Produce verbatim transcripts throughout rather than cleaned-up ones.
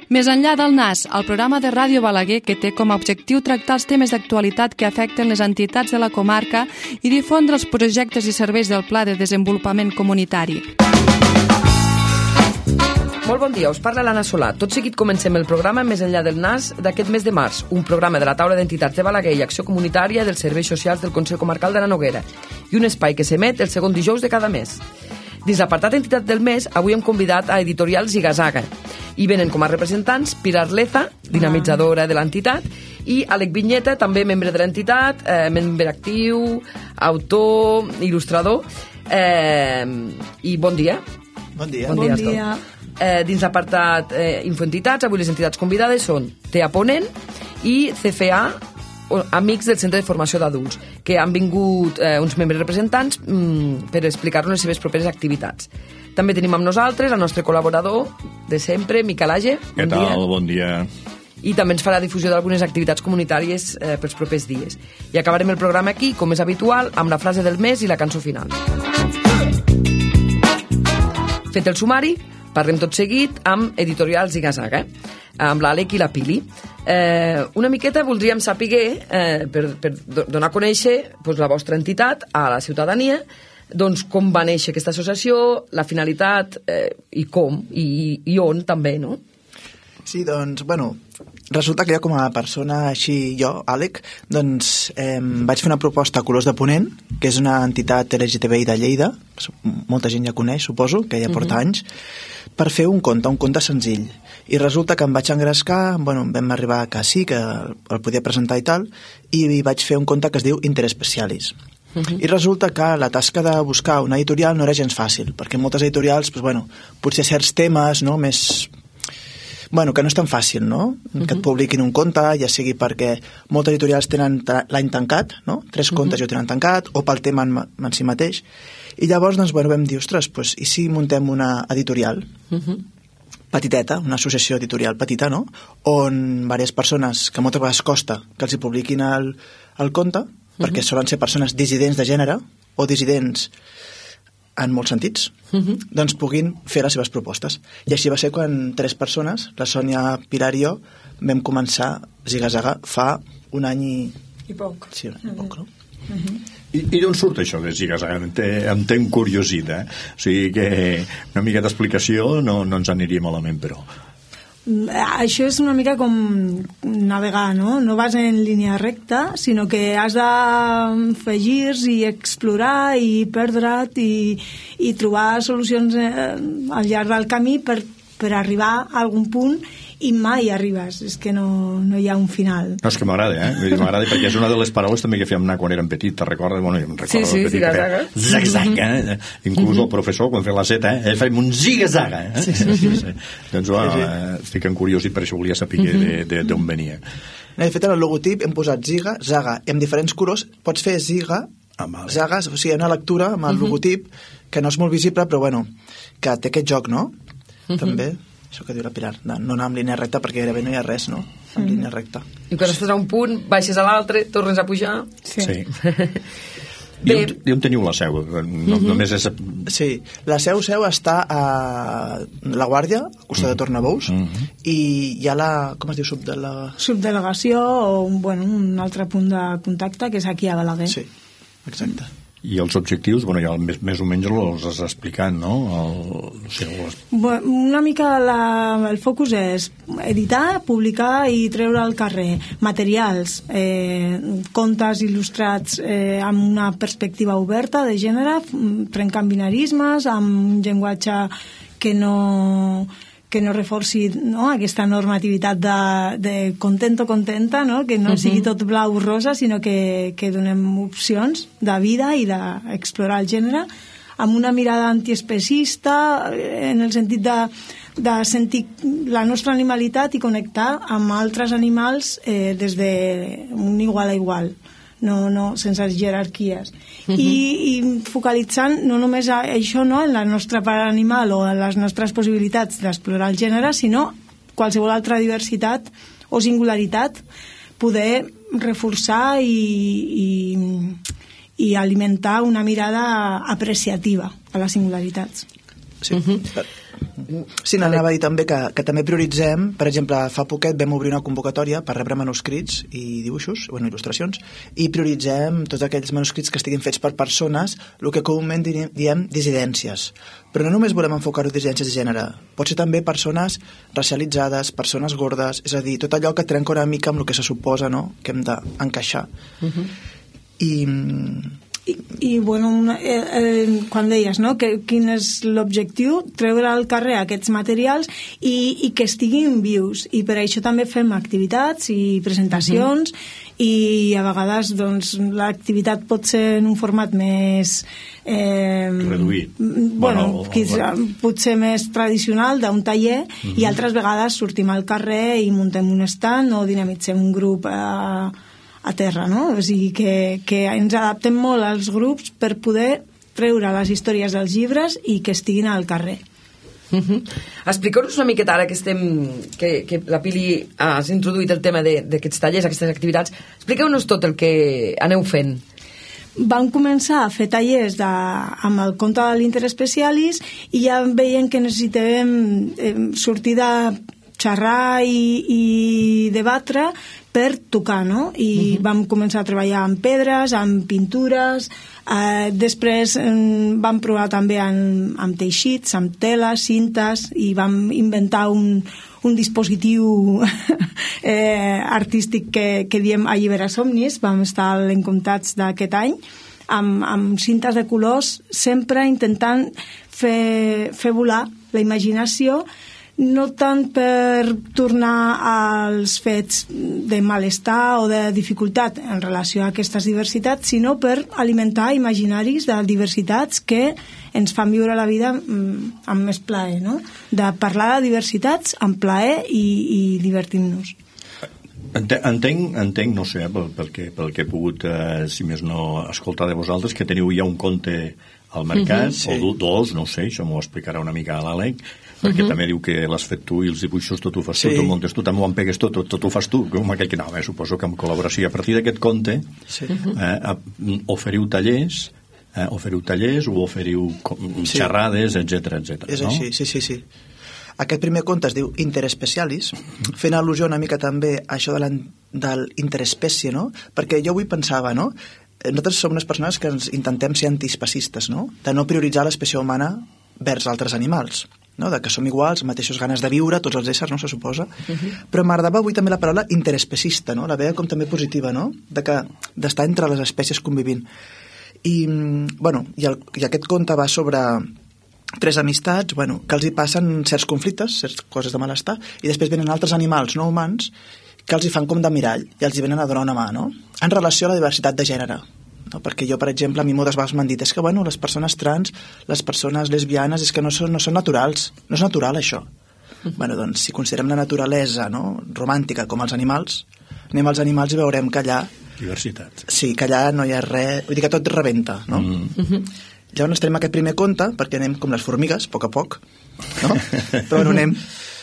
Més enllà del Nas, el programa de Ràdio Balaguer que té com a objectiu tractar els temes d'actualitat que afecten les entitats de la comarca i difondre els projectes i serveis del Pla de Desenvolupament Comunitari. Molt bon dia, us parla l'Anna Solà. Tot seguit comencem el programa Més enllà del Nas d'aquest mes de març, un programa de la taula d'entitats de Balaguer i Acció Comunitària dels Serveis Socials del Consell Comarcal de la Noguera i un espai que s'emet el segon dijous de cada mes. Dins l'apartat Entitat del Mes, avui hem convidat a Editorial Zigazaga i venen com a representants Pilar Leza, dinamitzadora de l'entitat, i Àlex Vinyeta, també membre de l'entitat, eh, membre actiu, autor, il·lustrador. Eh, I bon dia. Bon dia. Bon dia. Bon dia. Eh, dins l'apartat eh, Infoentitats, avui les entitats convidades són T E A Ponent i C F A, amics del Centre de Formació d'Adults, que han vingut eh, uns membres representants mm, per explicar-nos les seves properes activitats. També tenim amb nosaltres el nostre col·laborador de sempre, Miquel Age. Què tal? Dia. Bon dia. I també ens farà difusió d'algunes activitats comunitàries eh, pels propers dies. I acabarem el programa aquí, com és habitual, amb la frase del mes i la cançó final. Fet el sumari, parlem tot seguit amb Editorial Zigazaga, eh? Amb l'Àlex i la Pili. Eh, una miqueta voldríem saber, eh, per, per donar a conèixer pues, la vostra entitat a la ciutadania, doncs com va néixer aquesta associació, la finalitat eh, i com, i, i on també, no? Sí, doncs, bueno, resulta que jo com a persona així, jo, Àlex, doncs eh, vaig fer una proposta a Colors de Ponent, que és una entitat L G T B I de Lleida, molta gent ja coneix, suposo, que ja porta uh-huh. anys, per fer un conte, un conte senzill. I resulta que em vaig engrescar, bueno, vam arribar que sí, que el podia presentar i tal, i vaig fer un conte que es diu Interespecialis. Uh-huh. I resulta que la tasca de buscar una editorial no era gens fàcil, perquè moltes editorials, pues, bueno, potser certs temes, no?, més... Bueno, que no és tan fàcil, no?, uh-huh. que et publiquin un conte, ja sigui perquè moltes editorials tenen l'any tancat, no?, tres uh-huh. contes ja ho tenen tancat, o pel tema en, en si mateix. I llavors, doncs, bueno, vam dir, ostres, pues, i si muntem una editorial uh-huh. petiteta, una associació editorial petita, no?, on diverses persones, que moltes vegades costa que els hi publiquin el, el conte, uh-huh. perquè solen ser persones dissidents de gènere, o dissidents en molts sentits, uh-huh. doncs puguin fer les seves propostes. I així va ser quan tres persones, la Sònia, Pilar i jo, vam començar Zigazaga fa un any i... I poc. Sí, un any i poc, no? Uh-huh. I, i d'on surt això de Zigazaga? Em, em tenc curiositat. O sigui que una mica d'explicació no, no ens aniria malament, però... Això és una mica com navegar, no? No vas en línia recta, sinó que has de fer girs i explorar i perdre't i, i trobar solucions al llarg del camí per, per arribar a algun punt i mai arribes, és que no, no hi ha un final. No, és que m'agrada, eh? M'agrada perquè és una de les paraules també que fèiem anar quan érem petits, te recordes? Bueno, jo em recordo sí, sí, petit, zigazaga. Zigzaga, eh? Inclús mm-hmm. el professor, quan feia la seta, eh? fèiem un zigazaga, eh? Sí, sí, sí. sí. Doncs, bueno, sí, sí. estic encuriós i per això volia saber mm-hmm. d'on venia. De fet, en el logotip hem posat Ziga, Zaga, i amb diferents colors pots fer Ziga, ah, vale. Zaga, o sigui, una lectura amb el mm-hmm. logotip, que no és molt visible, però bueno, que té aquest joc, no? Mm-hmm. També. Això que diu la Pilar, no, no anar amb línia recta perquè gairebé no hi ha res, no? En línia recta. I quan estàs a un punt, baixes a l'altre, tornes a pujar... Sí. sí. I, on, I on teniu la seu? No, uh-huh. només és... Sí, la seu seu està a La Guàrdia, al costat uh-huh. de Tornabous, uh-huh. i hi ha la... com es diu? Subdele... Subdelegació o bueno, un altre punt de contacte que és aquí a Balaguer. Sí, exacte. I els objectius, bueno, ja més, més o menys els has explicat, no? El, o sigui, els... bueno, una mica la, el focus és editar, publicar i treure al carrer materials, eh, contes il·lustrats eh, amb una perspectiva oberta de gènere, trencant binarismes, amb un llenguatge que no... que no reforci, no?, aquesta normativitat de, de contento, contenta, no?, que no uh-huh. sigui tot blau rosa, sinó que, que donem opcions de vida i d'explorar el gènere amb una mirada antiespecista en el sentit de, de sentir la nostra animalitat i connectar amb altres animals eh, des d'un igual a igual. No, no, sense jerarquies. Uh-huh. I, i focalitzant no només a això, no, en la nostra part animal o en les nostres possibilitats d'explorar el gènere, sinó qualsevol altra diversitat o singularitat, poder reforçar i, i, i alimentar una mirada apreciativa a les singularitats. Sí. Uh-huh. Sí, n'anava a dir també que, que també prioritzem, per exemple, fa poquet vam obrir una convocatòria per rebre manuscrits i dibuixos, bueno, il·lustracions, i prioritzem tots aquells manuscrits que estiguin fets per persones, el que comúment diem dissidències. Però no només volem enfocar-ho en dissidències de gènere, pot ser també persones racialitzades, persones gordes, és a dir, tot allò que trenca una mica amb el que se suposa, no?, que hem d'encaixar. Uh-huh. I... I, i bueno, una, eh, eh, quan deies, no?, que quin és l'objectiu, treure al carrer aquests materials i, i que estiguin vius, i per això també fem activitats i presentacions. Uh-huh. I a vegades doncs, l'activitat pot ser en un format més eh, reduït, bueno, bueno, quizà, potser més tradicional d'un taller. Uh-huh. I altres vegades sortim al carrer i muntem un stand o dinamitzem un grup a eh, a terra, no? O sigui que, que ens adaptem molt als grups per poder treure les històries dels llibres i que estiguin al carrer. Uh-huh. Expliqueu-nos una miqueta ara que estem que, que la Pili has introduït el tema d'aquests tallers, aquestes activitats, expliqueu-nos tot el que aneu fent. Vam començar a fer tallers de, amb el conte de l'Inter Specialis i ja veiem que necessitàvem eh, sortir de xerrar i, i debatre per tocar, no? I uh-huh. vam començar a treballar amb pedres, amb pintures, eh, després eh, vam provar també amb, amb teixits, amb teles, cintes, i vam inventar un, un dispositiu eh, artístic que, que diem Alliberar somnis. Vam estar a l'Encomptats d'aquest any amb, amb cintes de colors, sempre intentant fer, fer volar la imaginació, no tant per tornar als fets de malestar o de dificultat en relació a aquestes diversitats, sinó per alimentar imaginaris de diversitats que ens fan viure la vida amb més plaer, no? De parlar de diversitats amb plaer i, i divertir-nos. Entenc, entenc, no sé, pel, pel, que, pel que he pogut, eh, si més no, escoltar de vosaltres, que teniu ja un conte al mercat, uh-huh, sí. O dos, no sé, això m'ho explicarà una mica a l'Àlec, perquè uh-huh. també diu que l'has fet tu i els dibuixos tot ho fas tu, sí. Tu muntes tu, també ho empegues tot, tot, tot ho fas tu, com aquell que no, eh, suposo que amb col·laboració. A partir d'aquest conte sí. eh, oferiu tallers, eh, oferiu tallers o oferiu sí. xerrades, etcètera, etcètera. És no? així, sí, sí, sí. Aquest primer conte es diu Interespecialis, fent al·lusió una mica també a això de, de l'interespècie, no? Perquè jo avui pensava, no? Nosaltres som unes persones que ens intentem ser antiespecistes, no? De no prioritzar l'espècie humana vers altres animals, no? De que som iguals, mateixos ganes de viure, tots els éssers, no se suposa? Uh-huh. Però m'agradava avui també la paraula interespecista, no? La veia com també positiva, no? De que d'estar entre les espècies convivint. I, bueno, i, el, i aquest conte va sobre tres amistats, bueno, que els hi passen certs conflictes, certes coses de malestar, i després venen altres animals no humans que els hi fan com de mirall i els hi venen a donar una mà, no? En relació a la diversitat de gènere. No? Perquè jo, per exemple, a mi moltes vegades m'han dit és que, bueno, les persones trans, les persones lesbianes, és que no són, no són naturals. No és natural, això. Mm. Bueno, doncs, si considerem la naturalesa, no?, romàntica, com els animals, anem als animals i veurem que allà... Diversitat. Sí, que allà no hi ha res... Vull dir que tot rebenta, no? Mm. Mm-hmm. Llavors estarem aquest primer conte, perquè anem com les formigues, a poc a poc, no? Però bueno, anem...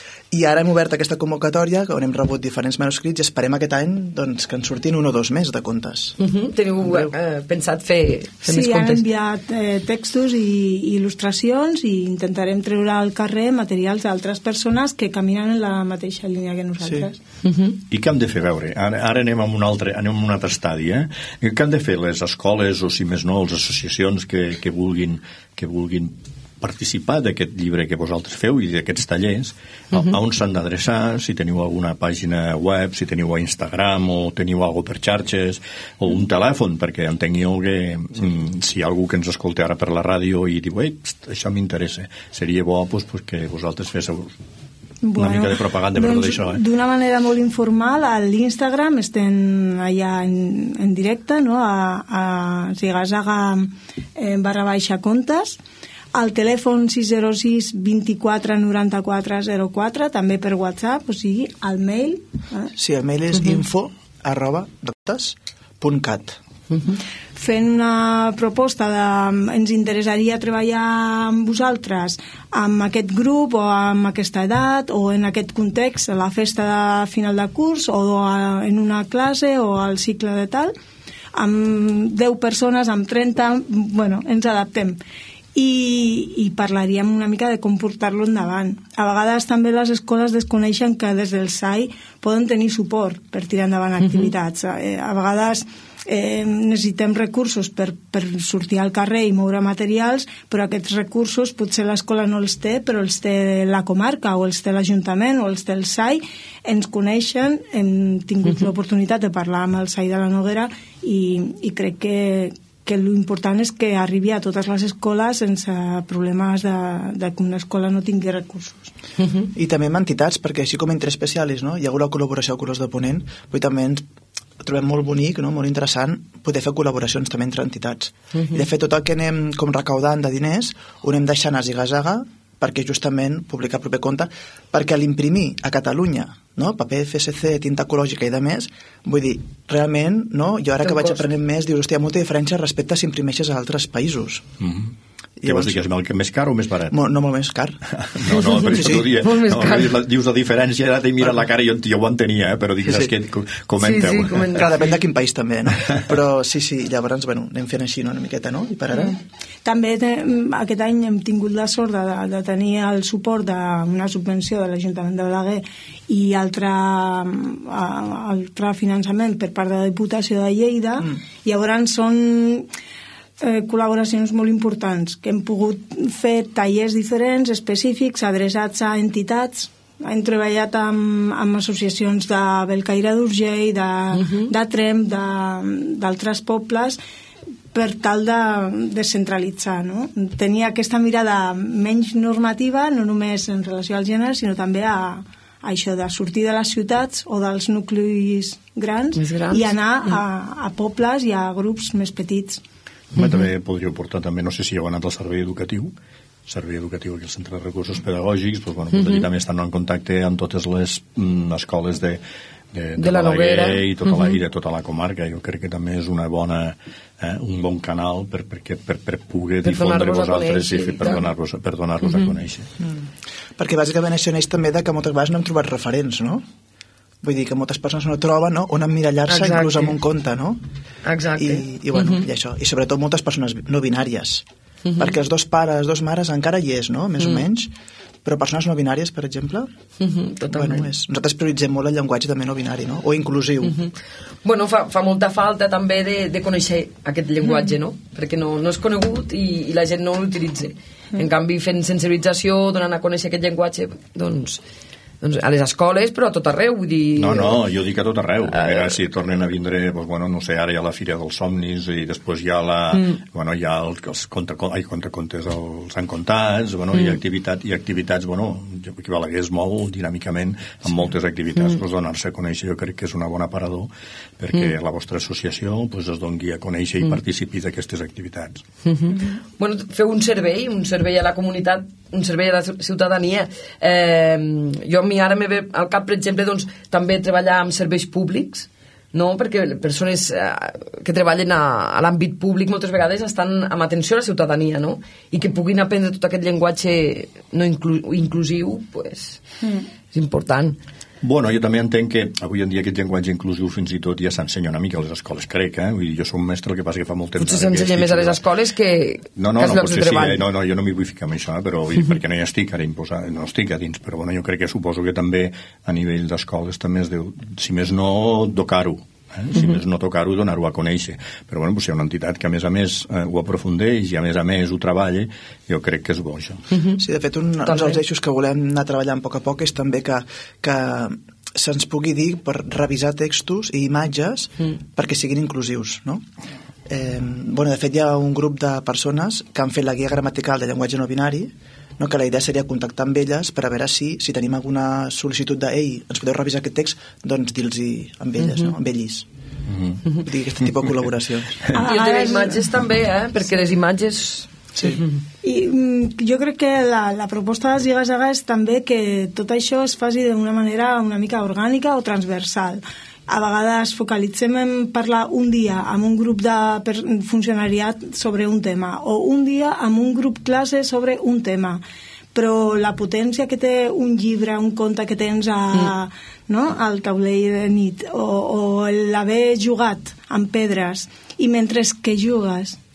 I ara hem obert aquesta convocatòria, on hem rebut diferents manuscrits, i esperem aquest any doncs, que en surtin un o dos més de contes. Uh-huh. Teniu eh, pensat fer, fer sí, més contes? Sí, han enviat eh, textos i, i il·lustracions, i intentarem treure al carrer materials d'altres persones que caminen en la mateixa línia que nosaltres. Sí. Uh-huh. I què hem de fer? Veure, ara, ara anem a un altre, anem a un altre estadi, eh? Què han de fer les escoles, o si més no, les associacions que, que vulguin, que vulguin participar d'aquest llibre que vosaltres feu i d'aquests tallers, uh-huh. a on s'han d'adreçar, si teniu alguna pàgina web, si teniu a Instagram o teniu alguna per xarxes, o un telèfon, perquè entenc jo que sí. mm, si hi ha algú que ens escolta ara per la ràdio i diu, ei, pst, això m'interessa, seria bo pues, pues, que vosaltres féssiu una bueno, mica de propaganda per doncs, tot això. Eh? D'una manera molt informal, a l'Instagram estem allà en, en directe, no? a, a Zigazaga eh, barra baixa contes, al telèfon sis zero sis vint-i-quatre noranta-quatre zero quatre, també per WhatsApp, o sigui, al mail. Eh? Sí, el mail és uh-huh. info arroba doctes punt cat. Uh-huh. Fent una proposta de ens interessaria treballar amb vosaltres amb aquest grup o amb aquesta edat o en aquest context, a la festa de final de curs o a, en una classe o al cicle de tal, amb deu persones, amb trenta, bueno, ens adaptem. i, i parlaríem una mica de com portar-lo endavant. A vegades també les escoles desconeixen que des del S A I poden tenir suport per tirar endavant activitats. Uh-huh. A vegades eh, necessitem recursos per, per sortir al carrer i moure materials, però aquests recursos potser l'escola no els té, però els té la comarca o els té l'Ajuntament o els té el S A I. Ens coneixen, hem tingut uh-huh. l'oportunitat de parlar amb el S A I de la Noguera i, i crec que que l'important és que arribi a totes les escoles sense problemes de, de que una escola no tingui recursos. Uh-huh. I també amb entitats, perquè així com entre especialis, no? Hi ha hagut la col·laboració a Colors de Ponent, però també ens trobem molt bonic, no? Molt interessant poder fer col·laboracions també entre entitats. Uh-huh. I de fet tot el que anem com recaudant de diners ho anem deixant a Zigazaga perquè justament publicar proper compte, perquè a l'imprimir a Catalunya, no? Paper F S C, tinta ecològica i de més, vull dir, realment, no? Jo ara que vaig aprenent més, dius, hòstia, molta diferència respecte a si imprimeixes a altres països. Mm-hmm. Què vols dir, que és més car o més barat? No, molt més car. No, no, per això t'ho dia. No, dius la diferència, ara t'he mirat la cara i jo, jo ho entenia, eh? Però digues sí, sí. que comenteu. Sí, sí, comenteu. Clar, depèn de quin país també, no? Però sí, sí, llavors, bueno, anem fent així, no? Una miqueta, no? I per ara... Mm. També te, aquest any hem tingut la sort de, de tenir el suport d'una subvenció de l'Ajuntament de Balaguer i altre, altre finançament per part de la Diputació de Lleida. Mm. Llavors són... Eh, col·laboracions molt importants, que hem pogut fer tallers diferents, específics, adreçats a entitats. Hem treballat amb, amb associacions de Belcaire d'Urgell, de, uh-huh. de Tremp, d'altres pobles, per tal de descentralitzar, no? Tenir aquesta mirada menys normativa, no només en relació al gènere, sinó també a, a això de sortir de les ciutats o dels nuclis grans, grans. i anar a, a pobles i a grups més petits. Uh-huh. També podríeu portar, també, no sé si heu anat al servei educatiu, servei educatiu aquí al Centre de Recursos Pedagògics, doncs, bueno, uh-huh. també estan en contacte amb totes les mm, escoles de, de, de, de la Noguera i, tota uh-huh. la, i de tota la comarca. Jo crec que també és una bona, eh, un bon canal per, per, per, per poder per difondre vosaltres i per donar-vos per donar-los uh-huh. a conèixer. Uh-huh. Perquè bàsicament això neix també de que moltes vegades no hem trobat referents, no? Vull dir que moltes persones no troben, no? On emmirallar-se inclús amb un conte, no? Exacte. I, i, bueno, uh-huh. i això. I sobretot moltes persones no binàries. Uh-huh. Perquè els dos pares, dos mares encara hi és, no? Més uh-huh. o menys. Però persones no binàries, per exemple, uh-huh. totalment. Bueno, és, nosaltres prioritzem molt el llenguatge també no binari, no? O inclusiu. Uh-huh. Bueno, fa, fa molta falta també de, de conèixer aquest llenguatge, uh-huh. no? Perquè no, no és conegut i, i la gent no l'utilitza. Uh-huh. En canvi, fent sensibilització, donant a conèixer aquest llenguatge, doncs... doncs a les escoles, però a tot arreu, vull dir... No, no, jo dic a tot arreu. A veure si tornen a vindre, doncs, bueno, no sé, ara hi ha la Fira dels Somnis i després hi ha la... Mm. Bueno, hi ha els, els conte, ai, contecontes, els encontats, bueno, mm. i, activitat, i activitats, bueno, jo crec que Balaguer es mou dinàmicament amb sí. moltes activitats, mm. pues, donar-se a conèixer, jo crec que és una bona parador perquè mm. la vostra associació pues, es doni a conèixer mm. i participi d'aquestes activitats. Mm-hmm. Bueno, feu un servei, un servei a la comunitat, un servei a la ciutadania. Eh, jo a mi ara me ve al cap, per exemple, doncs, també treballar amb serveis públics, no? Perquè persones eh, que treballen a, a l'àmbit públic moltes vegades estan amb atenció a la ciutadania, no? I que puguin aprendre tot aquest llenguatge no inclu inclusiu, pues, mm. és important. Bueno, jo també entenc que avui en dia aquest llenguatge inclusiu fins i tot ja s'ensenya una mica a les escoles, crec, eh? Vull dir, jo soc un mestre, el que passa que fa molt temps... Potser s'ensenya més a les escoles que, no, no, que als no, llocs de treball. Sí, no, no, jo no m'hi vull ficar amb això, eh? Però vull dir, perquè no hi estic ara imposat, no estic a dins, però bueno, jo crec que suposo que també a nivell d'escoles també es deu, si més no, docar-ho. Eh? Si uh-huh. més no tocar-ho, donar-ho a conèixer. Però bueno, pues, hi ha una entitat que a més a més eh, ho aprofundeix i a més a més ho treballa, jo crec que és bo això. Uh-huh. Sí, de fet, un, un dels eixos que volem anar treballant a poc a poc és també que, que se'ns pugui dir per revisar textos i imatges mm. perquè siguin inclusius, no? Eh, bueno, de fet, hi ha un grup de persones que han fet la guia gramatical de llenguatge no binari, no? Que la idea seria contactar amb elles per a veure si, si tenim alguna sol·licitud de «Ei, ens podeu revisar aquest text?» doncs dir-los amb elles, mm-hmm. no? Amb ells. Mm-hmm. Vull dir, aquest tipus de col·laboracions. Ah, I el de les imatges també, eh? Perquè les imatges... Sí. I mm, jo crec que la, la proposta de Zigazaga és també que tot això es faci d'una manera una mica orgànica o transversal. A vegades focalitzem en parlar un dia amb un grup de funcionariat sobre un tema o un dia amb un grup classe sobre un tema, però la potència que té un llibre, un conte que tens a, mm. no? al taulell de nit o, o l'haver jugat amb pedres i mentre que jugues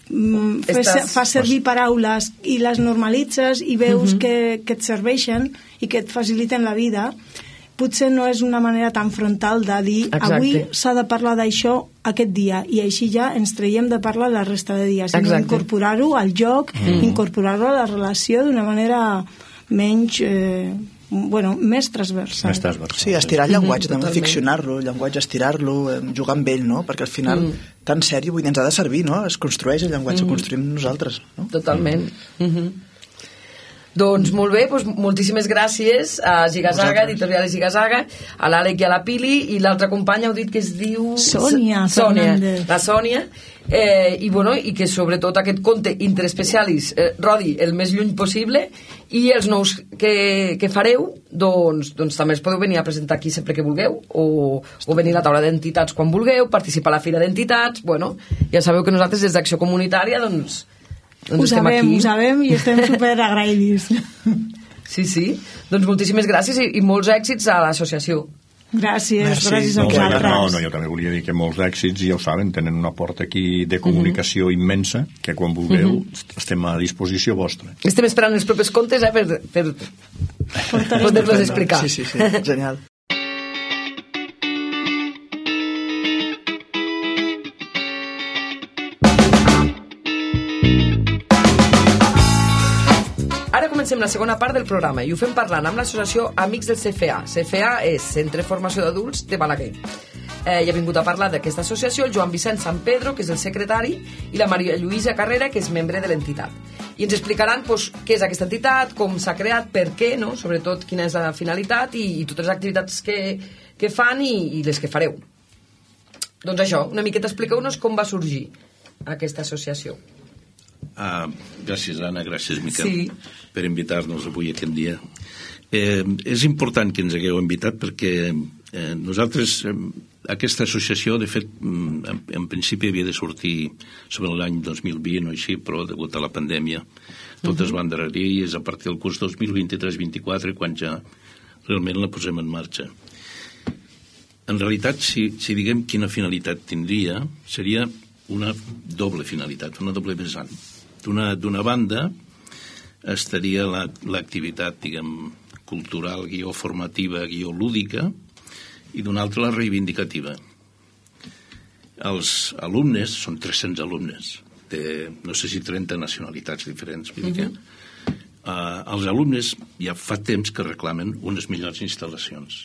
Fes, Estàs... fa servir paraules i les normalitzes i veus uh-huh. que, que et serveixen i que et faciliten la vida, potser no és una manera tan frontal de dir Exacte. Avui s'ha de parlar d'això aquest dia i així ja ens traiem de parlar la resta de dies, sinó incorporar-ho al joc, mm. incorporar-ho a la relació d'una manera menys... Eh, bueno, més transversal. Més transversal. Sí, estirar el llenguatge, mm-hmm, també ficcionar-lo, el llenguatge estirar-lo, jugar amb ell, no? Perquè al final, mm. tan sèrio, vull dir, ens ha de servir, no? Es construeix el llenguatge, mm. construïm nosaltres, no? Totalment. Mm. Mm-hmm. Doncs molt bé, doncs moltíssimes gràcies a Zigazaga, editorial Zigazaga, a l'Àlec i a la Pili, i l'altra companya heu dit que es diu... Sònia Sònia, Fernández. la Sònia, eh, i, bueno, i que sobretot aquest conte Interespecialis eh, rodi el més lluny possible, i els nous que, que fareu, doncs, doncs també els podeu venir a presentar aquí sempre que vulgueu, o, o venir a la taula d'entitats quan vulgueu, participar a la fira d'entitats, bueno, ja sabeu que nosaltres des d'Acció Comunitària, doncs, doncs ho sabem, aquí. ho sabem i estem super agraïdis. Sí, sí. Doncs moltíssimes gràcies i, i molts èxits a l'associació. Gràcies, Merci. gràcies a No, vosaltres. no, no, jo també volia dir que molts èxits, ja ho saben, tenen una porta aquí de comunicació mm-hmm. immensa, que quan vulgueu mm-hmm. estem a disposició vostra. Estem esperant els propers contes eh, per, per poder-los explicar. Sí, sí, sí, genial. Ara comencem la segona part del programa i ho fem parlant amb l'associació Amics del C F A. C F A és Centre de Formació d'Adults de Balaguer. Eh, hi ha vingut a parlar d'aquesta associació el Joan Vicent Sant Pedro, que és el secretari, i la Maria Lluïsa Carrera, que és membre de l'entitat. I ens explicaran pues, què és aquesta entitat, com s'ha creat, per què, no? Sobretot quina és la finalitat i, i totes les activitats que, que fan i, i les que fareu. Doncs això, una miqueta expliqueu-nos com va sorgir aquesta associació. Ah, gràcies, Anna, gràcies, Miquel, Sí. per invitar-nos avui aquest dia. Eh, és important que ens hagueu invitat perquè eh, nosaltres, eh, aquesta associació, de fet, en, en principi havia de sortir sobre l'any dos mil vint o així, però degut a la pandèmia tot es va endarrerir i és a partir del curs dos mil vint-i-tres vint-i-quatre quan ja realment la posem en marxa. En realitat, si, si diguem quina finalitat tindria, seria una doble finalitat, una doble vessant. D'una, d'una banda estaria la, l'activitat, diguem, cultural, guió formativa, guió lúdica, i d'una altra la reivindicativa. Els alumnes, són tres-cents alumnes, de no sé si trenta nacionalitats diferents, vull dir que, uh, els alumnes ja fa temps que reclamen unes millors instal·lacions.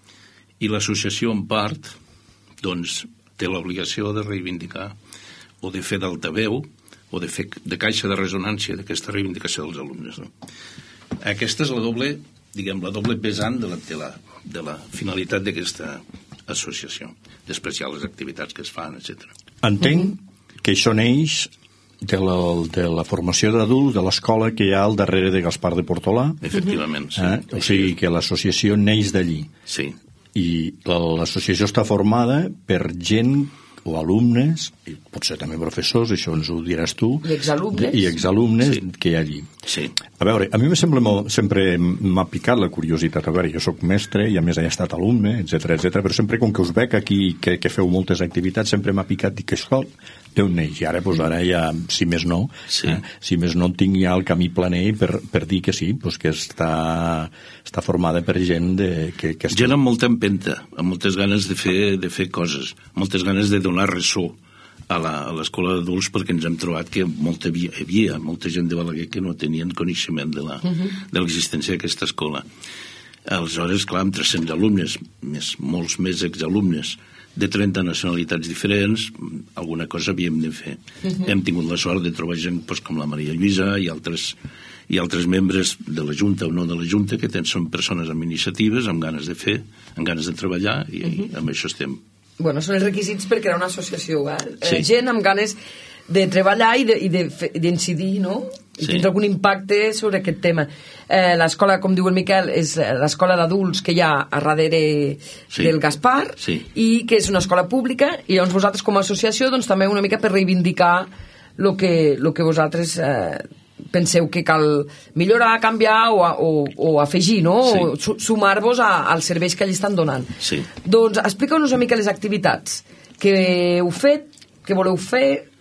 I l'associació, en part, doncs, té l'obligació de reivindicar o de fer d'altaveu o de fer de caixa de resonància d'aquesta reivindicació dels alumnes. No? Aquesta és la doble, diguem, la doble vessant de la, de la, de la finalitat d'aquesta associació. Després hi ha les activitats que es fan, etcètera. Entenc que això neix de la, de la formació d'adults de l'escola que hi ha al darrere de Gaspar de Portolà. Efectivament, sí. Eh? O sigui que l'associació neix d'allí. Sí. I l'associació està formada per gent o alumnes, i potser també professors, això ens ho diràs tu, I exalumnes. i exalumnes Sí. que hi ha allí. Sí. A veure, a mi me sembla molt, sempre m'ha picat la curiositat. A veure, jo sóc mestre i a més he estat alumne, etcètera, etcètera, però sempre com que us veig aquí que, que feu moltes activitats, sempre m'ha picat dir que això d'on neix. I ara, doncs, ara ja, si més no, Sí. eh, si més no tinc ja el camí planer per, per dir que sí, doncs que està, està formada per gent de, que, que Gent amb molta empenta, amb moltes ganes de fer, de fer coses, moltes ganes de donar ressò a, la, a l'escola d'adults, perquè ens hem trobat que molta, hi havia molta gent de Balaguer que no tenien coneixement de, la, uh-huh. de l'existència d'aquesta escola. Aleshores, clar, amb tres-cents alumnes, més, molts més exalumnes, de trenta nacionalitats diferents, alguna cosa havíem de fer. Uh-huh. Hem tingut la sort de trobar gent doncs, com la Maria Lluïsa i altres, i altres membres de la Junta o no de la Junta que ten, són persones amb iniciatives, amb ganes de fer, amb ganes de treballar i, uh-huh. i amb això estem. Bueno, són els requisits per crear una associació, eh? Sí. Eh, gent amb ganes de treballar i de, i de fe, d'incidir, no? I Sí. tindre algun impacte sobre aquest tema. Eh, l'escola, com diu el Miquel, és l'escola d'adults que hi ha a darrere Sí. del Gaspar Sí. i que és una escola pública i llavors vosaltres com a associació doncs també una mica per reivindicar el que, lo que vosaltres eh, penseu que cal millorar, canviar o, o, o afegir, no? Sí. O su sumar-vos a, als serveis que allí estan donant. Sí. Doncs explica'ns una mica les activitats que heu fet, que voleu fer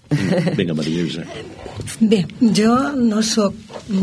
Vinga, Maria Lluïsa. Bé, jo no sóc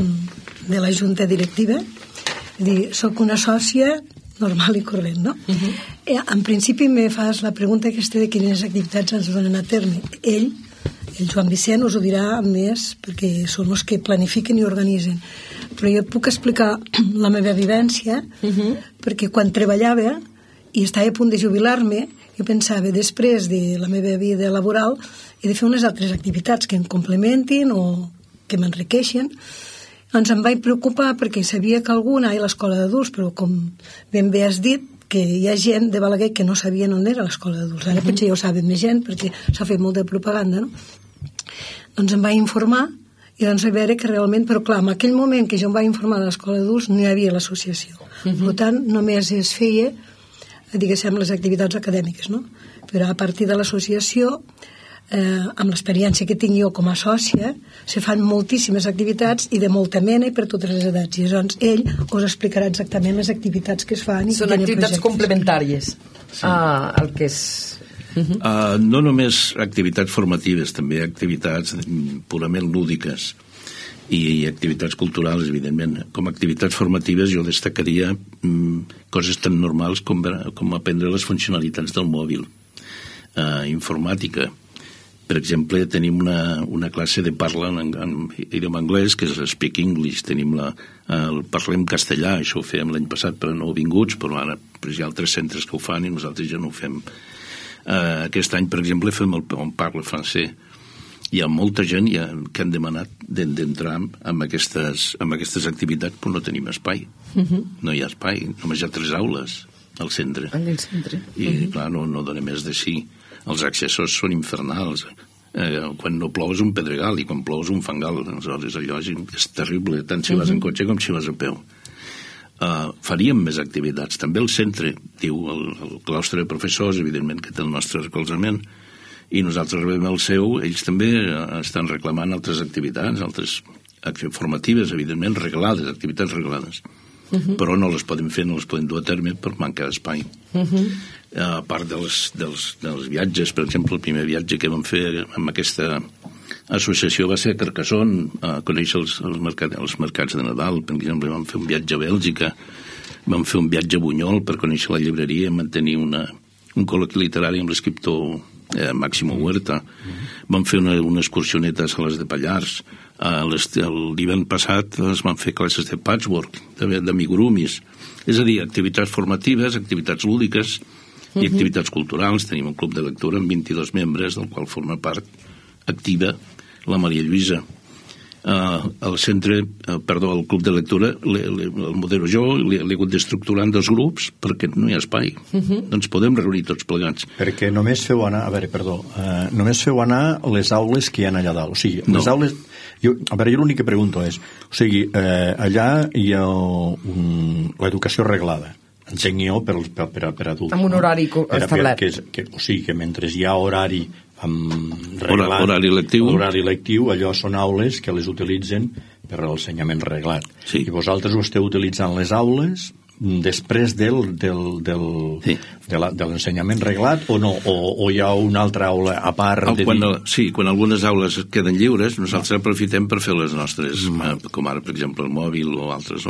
de la junta directiva, dir, sóc una sòcia normal i corrent, no? Uh-huh. En principi me fas la pregunta aquesta de quines activitats ens donen a terme. Ell, el Joan Vicent, us ho dirà més perquè són els que planifiquen i organitzen. Però jo et puc explicar la meva vivència, uh-huh. perquè quan treballava i estava a punt de jubilar-me, jo pensava, després de la meva vida laboral, he de fer unes altres activitats que em complementin o que m'enriqueixen. Doncs em vaig preocupar perquè sabia que algú anava a l'escola d'adults, però com ben bé has dit, que hi ha gent de Balaguer que no sabien on era l'escola d'adults. Ara uh-huh. potser ja ho saben més gent perquè s'ha fet molta propaganda, no? Doncs em vaig informar i doncs vaig veure que realment, però clar, en aquell moment que jo em vaig informar de l'escola d'adults no hi havia l'associació. Uh-huh. Per tant, només es feia, diguéssim, les activitats acadèmiques, no? Però a partir de l'associació, eh, amb l'experiència que tinc jo com a sòcia, se fan moltíssimes activitats i de molta mena i per totes les edats. I llavors ell us explicarà exactament les activitats que es fan. Són activitats complementàries sí. ah, al que és... Uh-huh. Uh, no només activitats formatives, també activitats purament lúdiques i, i activitats culturals, evidentment. Com a activitats formatives jo destacaria mm, coses tan normals com, com aprendre les funcionalitats del mòbil, uh, informàtica. Per exemple, tenim una, una classe de parla en, en idioma anglès, que és Speak English. Tenim la, el Parlem castellà, això ho fèiem l'any passat per a nouvinguts, però ara però hi ha altres centres que ho fan i nosaltres ja no ho fem. Uh, aquest any, per exemple, fem el On parle francès. Hi ha molta gent ja, que han demanat d'entrar en aquestes, en aquestes activitats, però no tenim espai. Uh-huh. No hi ha espai, només hi ha tres aules al centre. En el centre. I, uh-huh. clar, no, no dona més de sí. Els accessos són infernals. Eh, quan no plou és un pedregal i quan plou és un fangal. Aleshores, allò és, és terrible, tant si vas en cotxe com si vas a peu. Uh, faríem més activitats. També el centre, diu el, el claustre de professors, evidentment que té el nostre recolzament, i nosaltres rebem el seu, ells també estan reclamant altres activitats, altres formatives, evidentment, reglades, activitats reglades. Uh-huh. Però no les podem fer, no les podem dur a terme per manca d'espai. Uh-huh. A part dels, dels, dels viatges, per exemple, el primer viatge que vam fer amb aquesta associació va ser a Carcassonne, a conèixer els, els, mercat, els mercats de Nadal. Per exemple, vam fer un viatge a Bèlgica, vam fer un viatge a Bunyol per conèixer la llibreria, mantenir una, un col·loqui literari amb l'escriptor eh, Máximo Huerta. Uh-huh. Vam fer una, una excursioneta a Sales de Pallars. L'hivern passat es van fer classes de patchwork, d'amigurumis. És a dir, activitats formatives, activitats lúdiques i uh-huh. activitats culturals. Tenim un club de lectura amb vint-i-dos membres, del qual forma part activa la Maria Lluïsa. Uh, el centre, uh, perdó, el club de lectura, le, le, el modelo jo, l'he hagut d'estructurar en dos grups perquè no hi ha espai. Uh-huh. No ens podem reunir tots plegats. Perquè només feu anar, a veure, perdó, uh, només feu anar les aules que hi ha allà dalt. O sigui, les no. aules... Jo, a veure, jo l'únic que pregunto és, o sigui, eh, allà hi ha un, l'educació reglada, entenc jo per, per, per, per adults. Amb un horari no? establert. Que, que, o sigui, que mentre hi ha horari amb reglat, horari lectiu. horari lectiu, allò són aules que les utilitzen per a l'ensenyament reglat. Sí. I vosaltres ho esteu utilitzant les aules després del, del, del, sí. de, la, de l'ensenyament reglat o no? O, o hi ha una altra aula a part? De quan, dir... Sí, quan algunes aules queden lliures, nosaltres no. aprofitem per fer les nostres, mm. com ara, per exemple, el mòbil o altres, no?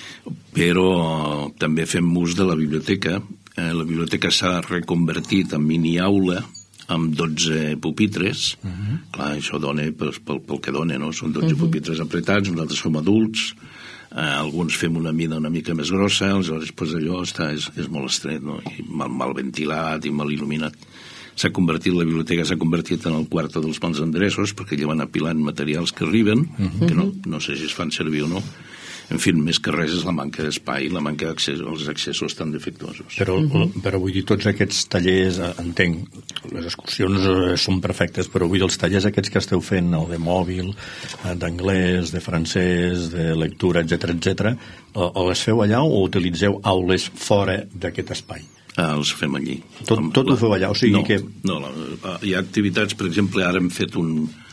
Però també fem ús de la biblioteca. Eh, la biblioteca s'ha reconvertit en mini-aula amb dotze pupitres. Uh-huh. Clar, això dona pel, pel, pel que dona, no? Són dotze uh-huh. pupitres apretats, nosaltres som adults, eh, alguns fem una mida una mica més grossa, aleshores pues, allò està, és, és molt estret, no? I mal, mal ventilat i mal il·luminat. S'ha convertit, la biblioteca s'ha convertit en el quarto dels bons endreços perquè allà van apilant materials que arriben, uh-huh. que no, no sé si es fan servir o no. En fi, més que res és la manca d'espai, la manca d'accés, els accessos tan defectuosos. Però, uh-huh. però vull dir, tots aquests tallers, entenc, les excursions són perfectes, però vull dir, els tallers aquests que esteu fent, el de mòbil, d'anglès, de francès, de lectura, etcètera, etcètera, o, o les feu allà o utilitzeu aules fora d'aquest espai? Ah, els fem allí. Tot, tot ho feu allà? O sigui no, que... no, la, hi ha activitats, per exemple, ara hem fet un,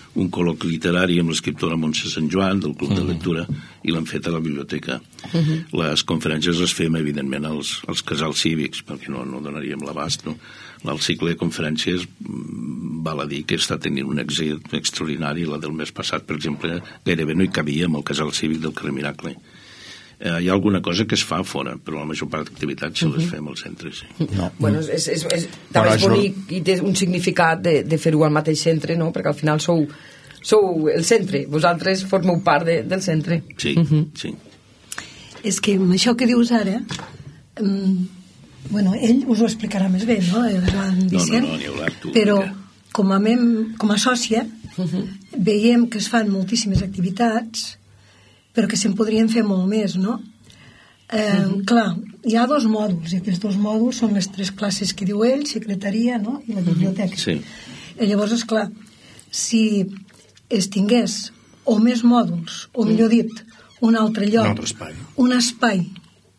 un col·loqui literari amb l'escriptora Montse Sant Joan del Club uh -huh. de Lectura i l'han fet a la biblioteca. Uh -huh. Les conferències les fem evidentment als, als casals cívics perquè no, no donaríem l'abast, no? El cicle de conferències val a dir que està tenint un èxit extraordinari. La del mes passat, per exemple, gairebé no hi cabia amb el casal cívic del carrer Miracle. Eh, hi ha alguna cosa que es fa fora, però la major part d'activitats se les fem al centre, sí. No. Bueno, és, és, és, també és bonic i té un significat de, de fer-ho al mateix centre, no? Perquè al final sou, sou el centre, vosaltres formeu part de, del centre. Sí, uh -huh. sí. És que amb això que dius ara, um, bueno, ell us ho explicarà més bé, no? El Vicent, no, no, no, haurà, tu, però ja. com a, mem, com a sòcia uh -huh. veiem que es fan moltíssimes activitats però que se'n podrien fer molt més, no? Eh, uh -huh. Clar, hi ha dos mòduls, i aquests dos mòduls són les tres classes que diu ell, secretaria, no? I la biblioteca. Sí. I llavors, esclar, si es tingués o més mòduls, o millor dit, un altre lloc, un altre espai, un espai,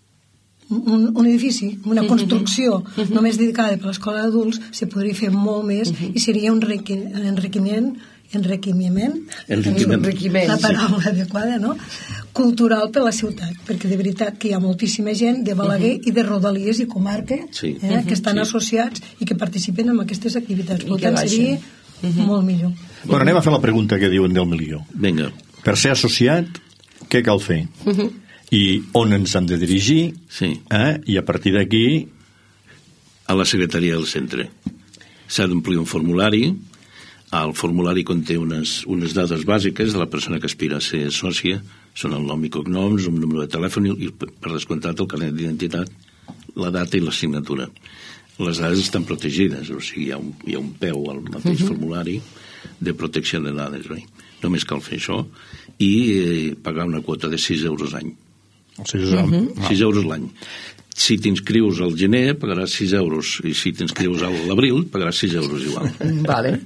un, un edifici, una construcció uh -huh. només dedicada per l'escola d'adults, se podria fer molt més uh -huh. i seria un enriquiment enriquiment, enriquiment. la paraula sí. adequada, no? Cultural per la ciutat, perquè de veritat que hi ha moltíssima gent de Balaguer uh -huh. i de Rodalies i comarca sí. eh, uh -huh. que estan sí. associats i que participen en aquestes activitats. Per tant, seria uh -huh. molt millor. Bueno, anem a fer la pregunta que diuen del milió. Vinga. Per ser associat, què cal fer? Uh -huh. I on ens hem de dirigir? Sí. Eh? I a partir d'aquí... A la secretaria del centre. S'ha d'omplir un formulari. El formulari conté unes, unes dades bàsiques de la persona que aspira a ser sòcia. Són el nom i cognoms, un número de telèfon i, per descomptat, el carnet d'identitat, la data i la signatura. Les dades estan protegides, o sigui, hi ha un, hi ha un peu al mateix uh -huh. formulari de protecció de dades. Oi? Només cal fer això i eh, pagar una quota de sis euros l'any. sis euros, sis euros l'any. Si t'inscrius al gener pagaràs sis euros i si t'inscrius a l'abril pagaràs sis euros igual. Vale.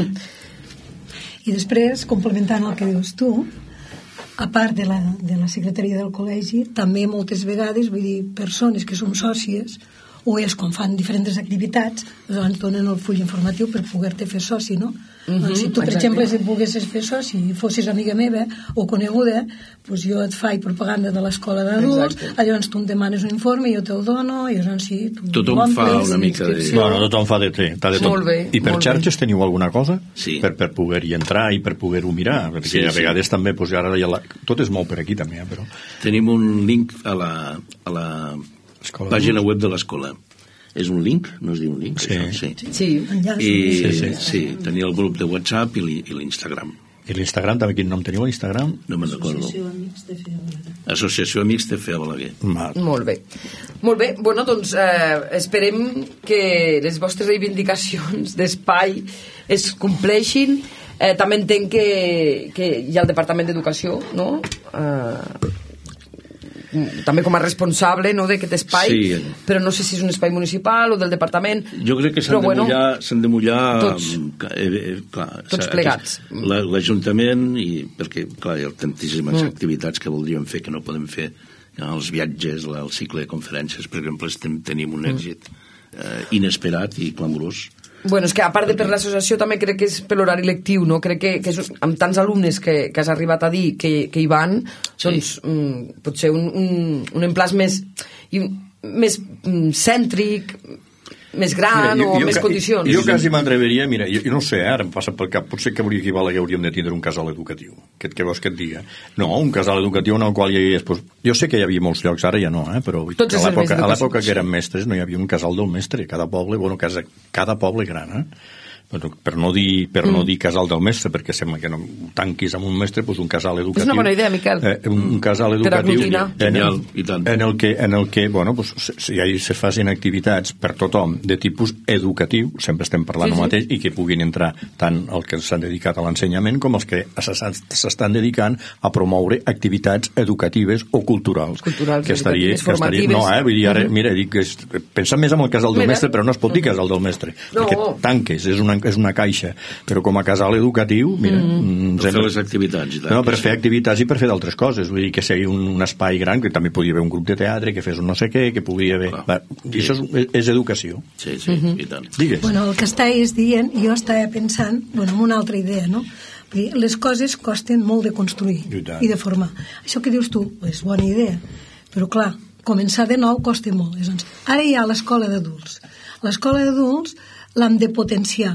I després, complementant el que dius tu, a part de la, de la secretaria del col·legi, també moltes vegades, vull dir, persones que som sòcies o és quan fan diferents activitats, doncs donen el full informatiu per poder-te fer soci, no? Uh-huh, doncs si tu, per exacte. exemple, si et volguessis fer soci i fossis amiga meva o coneguda, doncs jo et faig propaganda de l'escola d'adults, llavors tu em demanes un informe, jo te'l dono, i llavors sí... Tu tothom fa una mica de... Bueno, tothom fa de té. De tot. Molt bé. I per molt xarxes bé. Teniu alguna cosa? Sí. Per, per poder-hi entrar i per poder-ho mirar? Perquè sí, a vegades sí. també, doncs, ara ja la... tot es mou per aquí també, eh, però... Tenim un link a la, a la pàgina web de l'escola. És un link? No es diu un link? Sí. Això? Sí. Sí. I, sí, sí. sí, tenia el grup de WhatsApp i l'Instagram. I l'Instagram, també quin nom teniu, l'Instagram? No me'n recordo. Associació Amics de Fea Balaguer. Associació Amics de Fea Balaguer. Molt bé. Molt bé. Bueno, doncs eh, esperem que les vostres reivindicacions d'espai es compleixin. Eh, també entenc que, que hi ha el Departament d'Educació, no? Eh, també com a responsable, no, d'aquest espai, sí. Però no sé si és un espai municipal o del departament. Jo crec que s'han de, bueno, mullar, s'han de mullar tots, eh, eh, clar, tots plegats. L'Ajuntament, i perquè clar, hi ha tantíssimes mm. activitats que voldríem fer que no podem fer, els viatges, el cicle de conferències, per exemple, estem, tenim un èxit eh, inesperat i clamorós. Bueno, és que a part de per l'associació també crec que és per l'horari lectiu, no? Crec que, que és, amb tants alumnes que, que has arribat a dir que, que hi van, doncs sí. mm, potser un, un, un emplaç més, i un, més mm, cèntric, més gran, mira, jo, o jo, més jo, condicions. Jo quasi m'atreveria, mira, jo, jo no sé, ara em passa pel cap, potser que aquí a Balaguer hauríem de tindre un casal educatiu. Què, què vols que et diga? No, un casal educatiu en el qual hi hagués... Pues, jo sé que hi havia molts llocs, ara ja no, eh, però Tots a l'època que eren mestres no hi havia un casal del mestre, cada poble, bueno, casa, cada poble gran, eh? Per no dir, per mm. no dir casal del mestre, perquè sembla que no tanquis amb un mestre, doncs un casal educatiu. És una bona idea, Miquel. Eh, un, un casal educatiu en el, en el que, en el que bueno, doncs, si hi se facin activitats per tothom de tipus educatiu, sempre estem parlant sí, sí. el mateix, i que puguin entrar tant els que s'han dedicat a l'ensenyament com els que s'estan dedicant a promoure activitats educatives o culturals. Culturals, que estaria, que estaria, no, eh? Vull dir, ara, mira, dic, pensa més en el casal del mira. mestre, però no es pot dir casal del mestre, no. perquè tanques, és una és una caixa, però com a casal educatiu, mira... Mm. Per fer les activitats. No, per fer activitats i per fer d'altres coses. Vull dir que sigui un, un espai gran, que també podia haver un grup de teatre, que fes un no sé què, que podia haver... Va, i això és, és educació. Sí, sí, uh-huh. i tant. Digues. Bueno, el que estàs dient, jo estava pensant, bueno, en una altra idea, no? Vull dir, les coses costen molt de construir i, i de formar. Això que dius tu és bona idea, però clar, començar de nou costa molt. Doncs, ara hi ha l'escola d'adults. L'escola d'adults l'hem de potenciar.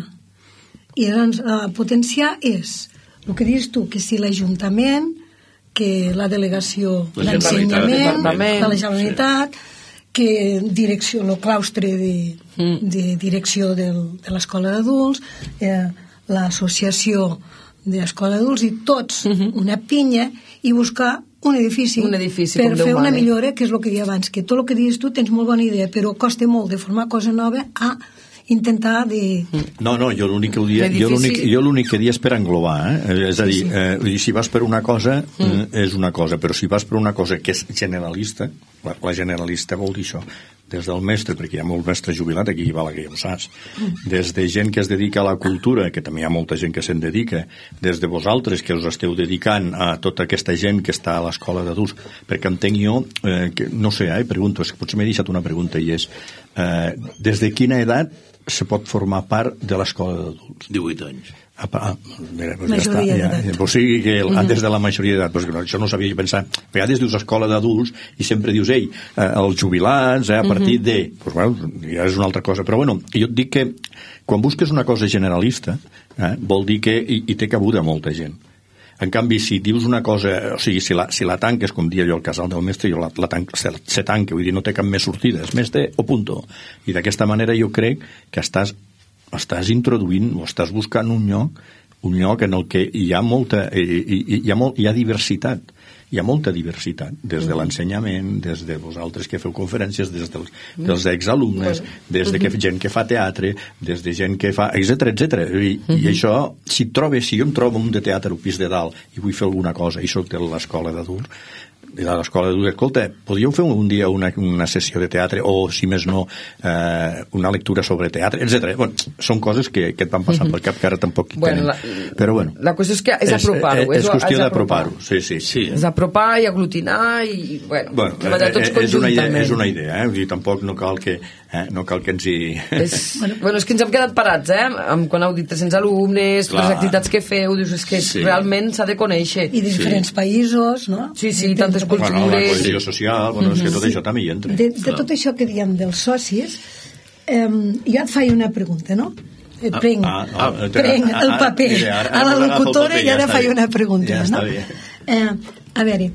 I doncs, eh, potenciar és el que dius tu, que si l'Ajuntament, que la delegació d'ensenyament, de la Generalitat, sí. que direcció, el claustre de, mm. de direcció del, de l'escola d'adults, eh, l'associació d'escola d'adults, i tots mm-hmm. una pinya, i buscar un edifici, un edifici per fer una mare. millora, que és el que deia abans, que tot el que dius tu tens molt bona idea, però costa molt de formar cosa nova a intentar de... No, no, jo l'únic que ho dia, jo l'únic, jo l'únic que dia és per englobar, eh? És a dir, sí, sí. Eh, si vas per una cosa, mm. eh, és una cosa, però si vas per una cosa que és generalista, la, la generalista vol dir això, des del mestre, perquè hi ha molt mestre jubilat aquí a Balaguer, ja ho saps, des de gent que es dedica a la cultura, que també hi ha molta gent que se'n dedica, des de vosaltres que us esteu dedicant a tota aquesta gent que està a l'escola d'adults, perquè entenc jo, eh, que, no sé, eh, pregunto, és que potser m'he deixat una pregunta, i és, eh, des de quina edat se pot formar part de l'escola d'adults? divuit anys. Ah, ah, mira, pues majoria ja està, ja, o sigui que el, mm-hmm. des de la majoria d'edat, pues, això no sabia jo pensar, a vegades dius escola d'adults i sempre dius, ei, eh, els jubilats, eh, a partir mm-hmm. de... Pues, bueno, ja és una altra cosa, però bueno, jo et dic que quan busques una cosa generalista, eh, vol dir que hi, hi té cabuda molta gent. En canvi, si dius una cosa, o sigui, si la, si la tanques, com dia jo al casal del mestre, jo la, la tanc, se, se tanca, vull dir, no té cap més sortida, és mestre o punto. I d'aquesta manera jo crec que estàs, estàs introduint o estàs buscant un lloc, un lloc en el que hi ha molta, hi, hi, hi, ha, molt, hi ha diversitat. Hi ha molta diversitat, des de l'ensenyament, des de vosaltres que feu conferències, des dels, dels exalumnes, des de que, gent que fa teatre, des de gent que fa... etcètera, etcètera. I, i això, si trobes, si jo em trobo un de teatre al pis de dalt i vull fer alguna cosa, i soc de l'escola d'adults, de l'escola d'adults, escolta, podríeu fer un dia una, una sessió de teatre, o, si més no, eh, una lectura sobre teatre, etcètera. Bueno, són coses que, que et van passar pel cap, que ara tampoc hi bueno, tenen. La, Però, bueno, la qüestió és que és apropar-ho. És, és, és qüestió d'apropar-ho, sí, sí. sí. És apropar i aglutinar i, bueno, bueno treballar tots és una idea, conjuntament. és una idea, eh? Vull dir, tampoc no cal que, eh? no cal que ens hi... És, bueno, és que ens hem quedat parats, eh? Amb, quan heu dit tres-cents alumnes, Clar. les activitats que feu, dius, és que sí. realment s'ha de conèixer. I de diferents sí. països, no? Sí, sí, tantes cultures. Bueno, la cohesió social, bueno, és que tot sí. això també hi entra. De, de tot això que diem dels socis, eh, jo et faig una pregunta, no? Et prenc, ah, ah, ah, prenc el paper ah, ah, a la locutora i ara faig una pregunta, ja no? Eh, a veure,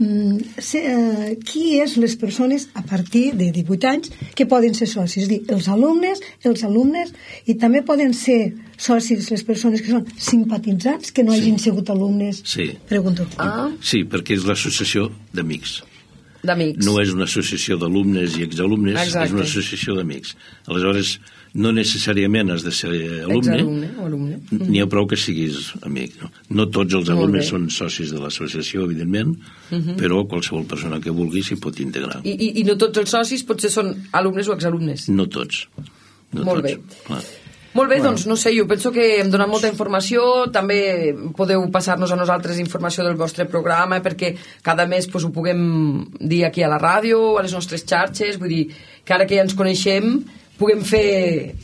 se, eh, qui és les persones a partir de divuit anys que poden ser socis? És dir, els alumnes, els alumnes, i també poden ser socis les persones que són simpatitzants, que no hagin sí. sigut alumnes? Sí. Pregunto. Ah. Sí, perquè és l'associació d'amics. D'amics. No és una associació d'alumnes i exalumnes, Exacte. és una associació d'amics. Aleshores, no necessàriament has de ser alumne, Exalumne o alumne. N'hi ha prou que siguis amic. No, no tots els alumnes són socis de l'associació, evidentment, uh-huh. però qualsevol persona que vulgui s'hi pot integrar. I, i, I no tots els socis potser són alumnes o exalumnes? No tots. No Molt tots. bé. Clar. Molt bé, doncs no sé, jo penso que hem donat molta informació, també podeu passar-nos a nosaltres informació del vostre programa perquè cada mes pues, ho puguem dir aquí a la ràdio, a les nostres xarxes, vull dir que ara que ja ens coneixem puguem fer...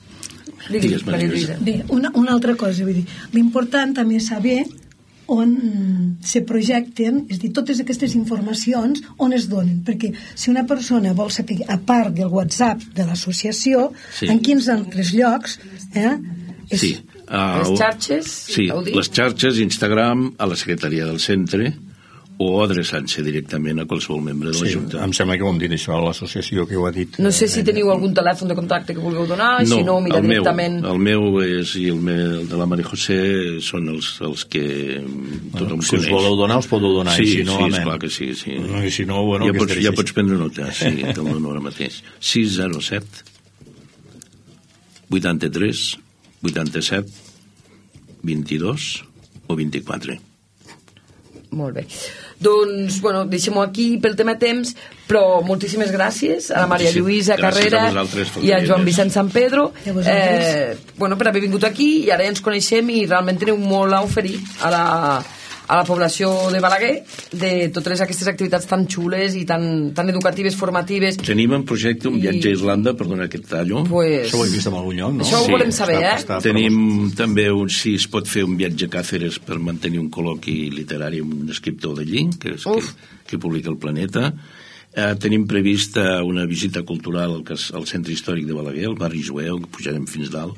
Digues, Maria Lluïsa. Bé, una, una altra cosa, vull dir, l'important també és saber on se projecten, és dir, totes aquestes informacions on es donen, perquè si una persona vol saber, a part del WhatsApp de l'associació, sí. en quins altres llocs eh, és... sí. Uh, les xarxes sí, les xarxes, Instagram, a la secretaria del centre o adreçant-se directament a qualsevol membre de la sí, Junta. Em sembla que ho hem dit això a l'associació que ho ha dit. No sé si teniu algun telèfon de contacte que vulgueu donar, no, si no, mira el directament... Meu, el meu és, i el, meu, el de la Maria José són els, els que tothom bueno, si coneix. us voleu donar, us podeu donar. Sí, si no, sí, esclar que sí. sí. No, I si no, bueno, ja, que pots, ja pots prendre nota, sí, te'l dono ara mateix. sis zero set vuitanta-tres vuitanta-set vint-i-dos o vint-i-quatre. Molt bé. Doncs, bueno, deixem-ho aquí pel tema temps, però moltíssimes gràcies a la Maria Lluïsa Carrera i a Joan Vicent San Pedro eh, bueno, per haver vingut aquí, i ara ens coneixem i realment teniu molt a oferir a la, a la població de Balaguer de totes aquestes activitats tan xules i tan, tan educatives, formatives. Tenim en projecte un viatge I... a Irlanda, perdona aquest tallo. Pues... Això ho he vist en algun lloc, no? Això ho sí, volem saber, està, eh? Està, Tenim però... també un, si es pot fer un viatge a Càceres per mantenir un col·loqui literari amb un escriptor d'allí, que, és, que, que publica El Planeta. Eh, tenim prevista una visita cultural al, al centre històric de Balaguer, al barri jueu, que pujarem fins dalt.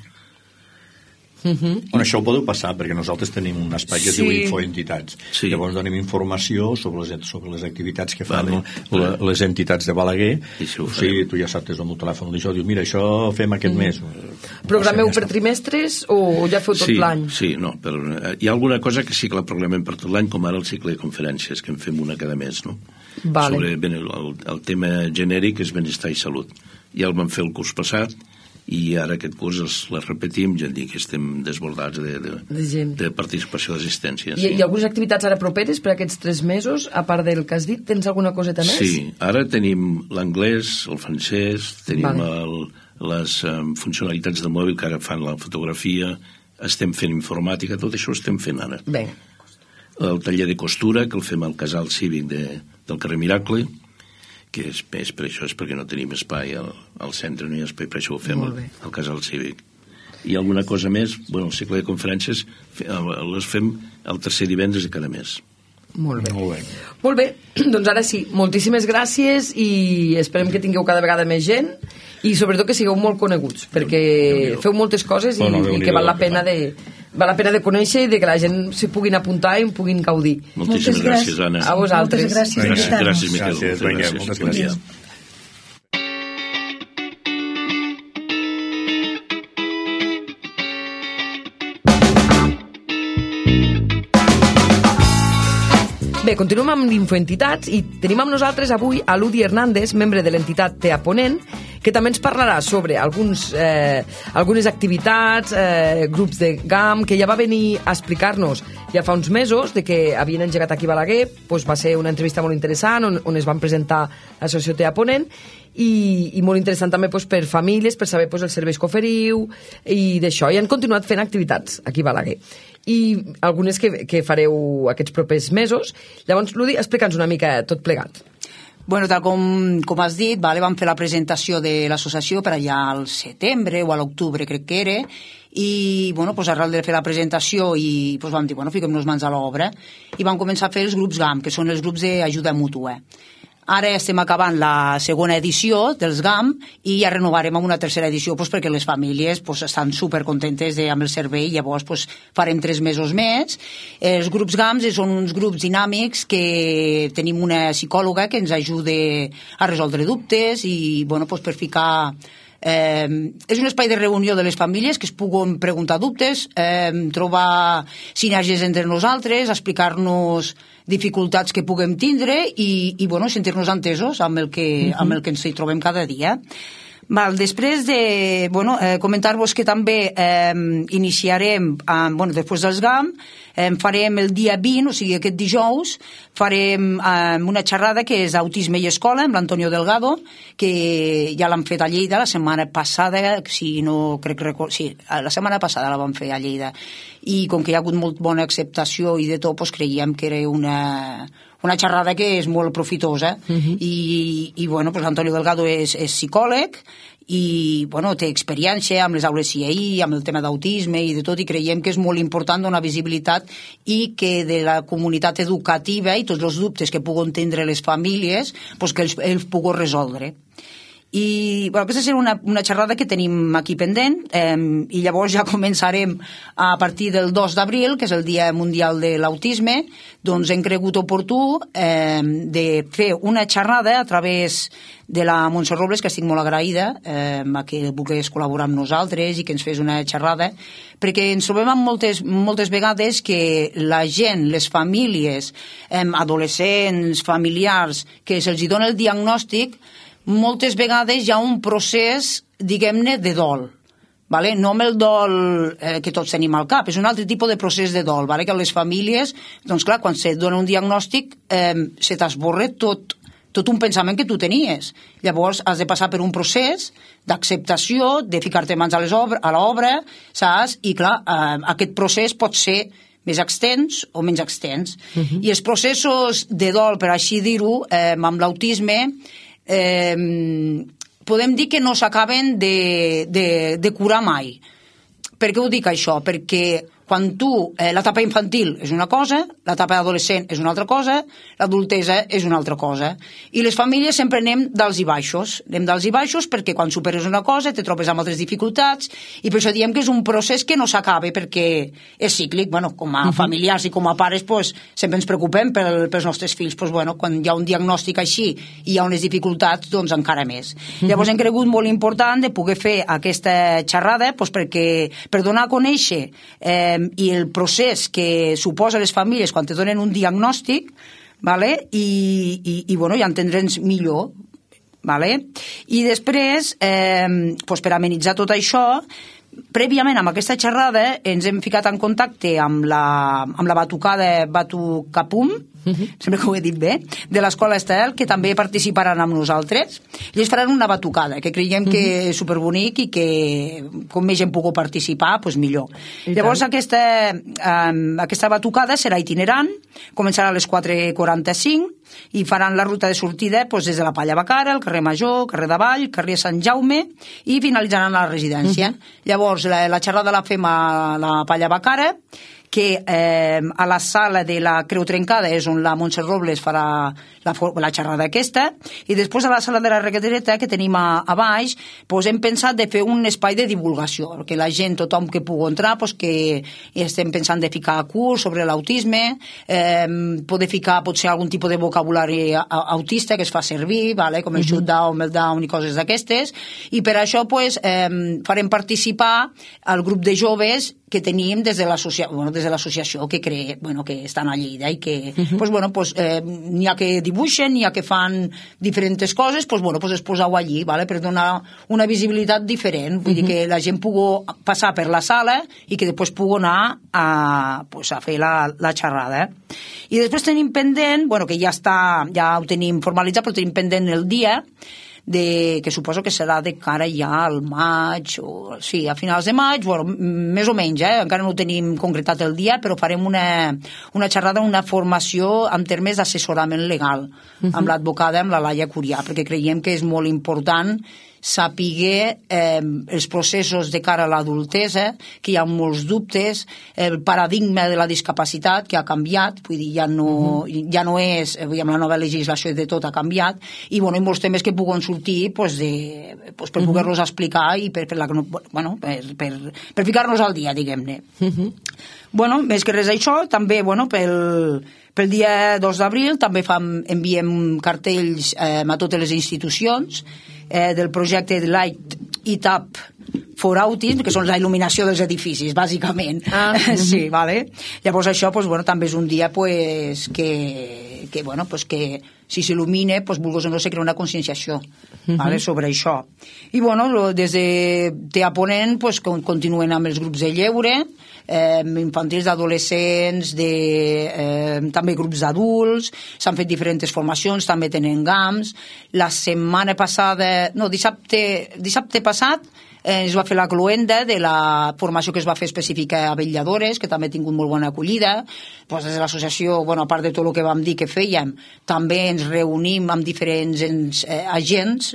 Uh-huh. Bueno, això ho podeu passar perquè nosaltres tenim un espai que es sí. diu Infoentitats. Sí. Llavors donem informació sobre les, sobre les activitats que fan vale. la, les entitats de Balaguer. O sigui, tu ja saps des del meu telèfon d'això, dius, mira, això fem aquest mm. mes. Programeu per trimestres o ja feu tot sí, l'any? Sí, no, però hi ha alguna cosa que sí que la programem per tot l'any, com ara el cicle de conferències, que en fem una cada mes, no? Vale. Sobre ben, el, el tema genèric és benestar i salut. Ja el vam fer el curs passat, i ara aquest curs els, les repetim, ja dic que estem desbordats de, de, de, de participació d'assistència. I, sí. I algunes activitats ara properes per aquests tres mesos, a part del que has dit, tens alguna coseta més? Sí, ara tenim l'anglès, el francès, tenim vale. el, les um, funcionalitats de mòbil que ara fan la fotografia, estem fent informàtica, tot això ho estem fent ara. Bé. El taller de costura, que el fem al casal cívic de, del carrer Miracle, que és, és per això, és perquè no tenim espai al, al centre, no hi ha espai, per això ho fem al, al casal cívic. I alguna cosa més, bueno, el cicle de conferències les fem el tercer divendres de cada mes. Molt bé. Molt bé. Molt bé, doncs ara sí, moltíssimes gràcies i esperem que tingueu cada vegada més gent i sobretot que sigueu molt coneguts, perquè feu moltes coses i, oh, no, i que val la pena de... val la pena de conèixer i de que la gent s'hi puguin apuntar i en puguin gaudir. Moltíssimes gràcies, Anna. A vosaltres. Moltes gràcies. Gràcies, gràcies Miquel. Gràcies, vinga, moltes gràcies. Bé, continuem amb Infoentitats i tenim amb nosaltres avui a l'Udi Hernández, membre de l'entitat Tea Ponent, que també ens parlarà sobre alguns, eh, algunes activitats, eh, grups de G A M, que ja va venir a explicar-nos ja fa uns mesos de que havien engegat aquí a Balaguer. Doncs va ser una entrevista molt interessant on, on es van presentar l'associació Tea Ponent i, i molt interessant també doncs, per famílies, per saber doncs, els serveis que oferiu i d'això. I han continuat fent activitats aquí a Balaguer i algunes que, que fareu aquests propers mesos. Llavors, Ludi, explica'ns una mica tot plegat. Bueno, tal com, com has dit, vale, vam fer la presentació de l'associació per allà al setembre o a l'octubre, crec que era, i bueno, pues, arrel de fer la presentació i pues, vam dir, bueno, fiquem-nos mans a l'obra i vam començar a fer els grups G A M, que són els grups d'ajuda mútua. Ara estem acabant la segona edició dels G A M i ja renovarem amb una tercera edició pues, perquè les famílies pues, estan supercontentes de, amb el servei, llavors pues, farem tres mesos més. Els grups G A M són uns grups dinàmics que tenim una psicòloga que ens ajuda a resoldre dubtes i bueno, pues, per ficar... Eh, és un espai de reunió de les famílies que es puguen preguntar dubtes, eh, trobar sinergies entre nosaltres, explicar-nos dificultats que puguem tindre i, i bueno, sentir-nos entesos amb el que, uh-huh. amb el que ens hi trobem cada dia. Val, després de bueno, eh, comentar-vos que també eh, iniciarem, eh, bueno, després dels G A M, eh, farem el dia vint, o sigui aquest dijous, farem eh, una xerrada que és Autisme i Escola amb l'Antonio Delgado, que ja l'han fet a Lleida la setmana passada, si no crec record, sí, la setmana passada la vam fer a Lleida, i com que hi ha hagut molt bona acceptació i de tot, doncs creiem que era una... una xerrada que és molt profitosa uh-huh. i, i bueno, pues Antonio Delgado és, és psicòleg i bueno, té experiència amb les aules C I I, amb el tema d'autisme i de tot, i creiem que és molt important donar visibilitat i que de la comunitat educativa i tots els dubtes que puguen tindre les famílies pues que els, els puguen resoldre. I bueno, aquesta serà una, una xerrada que tenim aquí pendent eh, i llavors ja començarem a partir del dos d'abril, que és el Dia Mundial de l'Autisme, doncs hem cregut oportú eh, de fer una xerrada a través de la Montse Robles, que estic molt agraïda eh, a que volgués col·laborar amb nosaltres i que ens fes una xerrada, perquè ens trobem amb moltes, moltes vegades que la gent, les famílies, eh, adolescents, familiars, que se'ls dona el diagnòstic, moltes vegades hi ha un procés, diguem-ne, de dol. vale? No amb el dol eh, que tots tenim al cap, és un altre tipus de procés de dol, vale? Que les famílies, doncs clar, quan se't dona un diagnòstic eh, se t'esborra tot, tot un pensament que tu tenies. Llavors has de passar per un procés d'acceptació, de ficar-te mans a, les obra, a l'obra, saps? I clar, eh, aquest procés pot ser més extens o menys extens. Uh-huh. I els processos de dol, per així dir-ho, eh, amb l'autisme, eh, podem dir que no s'acaben de, de, de curar mai. Per què ho dic això? Perquè quan tu, eh, l'etapa infantil és una cosa, l'etapa adolescent és una altra cosa, l'adultesa és una altra cosa. I les famílies sempre anem dals i baixos. Anem dals i baixos perquè quan superes una cosa te trobes amb altres dificultats i per això diem que és un procés que no s'acaba perquè és cíclic. Bueno, com a uh-huh. familiars i com a pares pues, sempre ens preocupem pel, pels nostres fills. Pues, bueno, quan hi ha un diagnòstic així i hi ha unes dificultats, doncs encara més. Uh-huh. Llavors hem cregut molt important de poder fer aquesta xerrada pues, perquè, per donar a conèixer eh, i el procés que suposa les famílies quan te donen un diagnòstic, vale? I, i, i, bueno, ja entendre'ns millor. Vale? I després, eh, pues per amenitzar tot això, prèviament amb aquesta xerrada ens hem ficat en contacte amb la, amb la batucada Batucapum, uh-huh. sempre que ho he dit bé, de l'Escola Estel, que també participaran amb nosaltres. I ells faran una batucada, que creiem uh-huh. que és superbonic i que com més gent pugui participar, doncs millor. I Llavors aquesta, um, aquesta batucada serà itinerant, començarà a les quatre quaranta-cinc i faran la ruta de sortida doncs, des de la Palla Bacara, el carrer Major, el carrer Davall, el carrer Sant Jaume i finalitzaran a la residència. Uh-huh. Llavors la, la xerrada la fem a la Palla Bacara, que eh, a la sala de la Creu Trencada és on la Montse Robles farà la, la xerrada aquesta, i després a la sala de la Reguereta, que tenim a, a baix, doncs hem pensat de fer un espai de divulgació, perquè la gent, tothom que pugui entrar, doncs que estem pensant de ficar curs sobre l'autisme, eh, poder ficar potser algun tipus de vocabulari autista que es fa servir, vale? Com el uh-huh. shutdown, meltdown i coses d'aquestes, i per això doncs, eh, farem participar al grup de joves que tenim des de l'associació, bueno, des de l'associació que crea, bueno, que estan a Lleida i que, uh-huh. pues, bueno, pues, eh, n'hi ha que dibuixen, n'hi ha que fan diferents coses, pues, bueno, pues, es poseu allí, vale? Per donar una visibilitat diferent, vull uh-huh. dir que la gent pugui passar per la sala i que després pugui anar a, pues, a fer la, la xerrada. I després tenim pendent, bueno, que ja està, ja ho tenim formalitzat, però tenim pendent el dia, de, que suposo que serà de cara ja al maig, o sí, a finals de maig, bueno, més o menys, eh? Encara no tenim concretat el dia, però farem una, una xerrada, una formació en termes d'assessorament legal, uh-huh. amb l'advocada, amb la Laia Curià, perquè creiem que és molt important saber eh, els processos de cara a l'adultesa, que hi ha molts dubtes, el paradigma de la discapacitat que ha canviat, vull dir, ja no, uh-huh. ja no és, vull dir, amb la nova legislació de tot ha canviat, i, bueno, i molts temes que puguen sortir pues, de, pues, per uh-huh. poder-los explicar i per, per, la, bueno, per, per, per ficar-nos al dia, diguem-ne. Uh-huh. Bueno, més que res això, també, bueno, pel... Pel dia dos d'abril també fam, enviem cartells eh, a totes les institucions eh, del projecte de Light It Up for Autism, que són la il·luminació dels edificis, bàsicament. Ah. Sí, vale? Llavors això pues, bueno, també és un dia pues, que, que, bueno, pues, que si s'il·lumina, pues, vulguis o no, se crea una conscienciació uh-huh. vale, sobre això. I bueno, des de T A Ponent pues, continuen amb els grups de lleure, eh, infantils, d'adolescents, de, eh, també grups d'adults, s'han fet diferents formacions, també tenen GAMS. La setmana passada, no, dissabte, dissabte passat, eh, es va fer la cloenda de la formació que es va fer específica a vetlladores, que també ha tingut molt bona acollida. Pues des de l'associació, bueno, a part de tot el que vam dir que fèiem, també ens reunim amb diferents eh, agents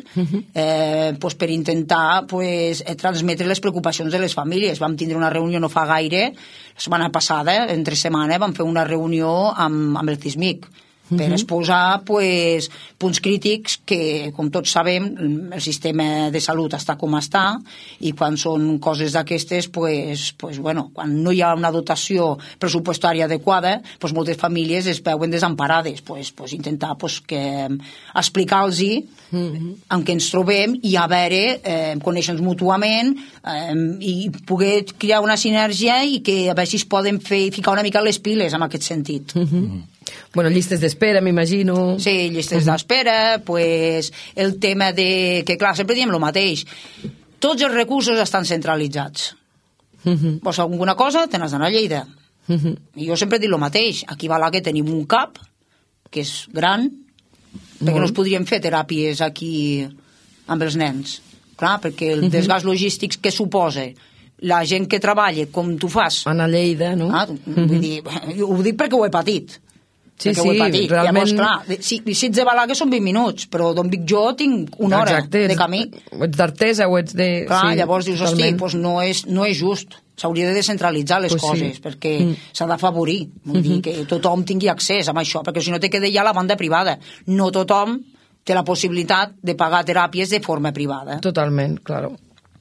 eh, pues per intentar pues, transmetre les preocupacions de les famílies. Vam tindre una reunió no fa gaire, la setmana passada, entre setmana, vam fer una reunió amb, amb el CISMIC, per uh-huh. exposar pues, punts crítics que, com tots sabem, el sistema de salut està com està, i quan són coses d'aquestes, pues, pues, bueno, quan no hi ha una dotació pressupostària adequada, pues, moltes famílies es veuen desemparades. Pues, pues, intentar pues, que, explicar-los uh-huh. en què ens trobem i a veure, eh, conèixer-nos mútuament eh, i poder crear una sinergia i que a veure si es poden fer, ficar una mica les piles en aquest sentit. Uh-huh. Bueno, llistes d'espera, m'imagino. Sí, llistes uh-huh. d'espera, pues, el tema de... que, clar, sempre diem el mateix. tots els recursos estan centralitzats. Uh -huh. Vols alguna cosa, te n'has d'anar a Lleida. Uh -huh. I jo sempre dic el mateix. Aquí a Balaguer tenim un CAP, que és gran, perquè no es podrien fer teràpies aquí amb els nens. Clar, perquè el desgast logístic que suposa la gent que treballa, com tu fas... Anar a Lleida, no? Ah, vull dir, ho dic perquè ho he patit. Sí, sí, ho he patit. realment... Llavors, clar, si, si ets de Balaguer són vint minuts, però d'on vic jo tinc una hora Exacte, de camí. O ets d'Artesa o ets de... Clar, sí, llavors dius, hosti, totalment. pues no, és, no és just. S'hauria de descentralitzar les Pues sí. coses, perquè Mm. s'ha d'afavorir. Vull dir, que tothom tingui accés a això, perquè si no te queda ja la banda privada. No tothom té la possibilitat de pagar teràpies de forma privada. Totalment, claro.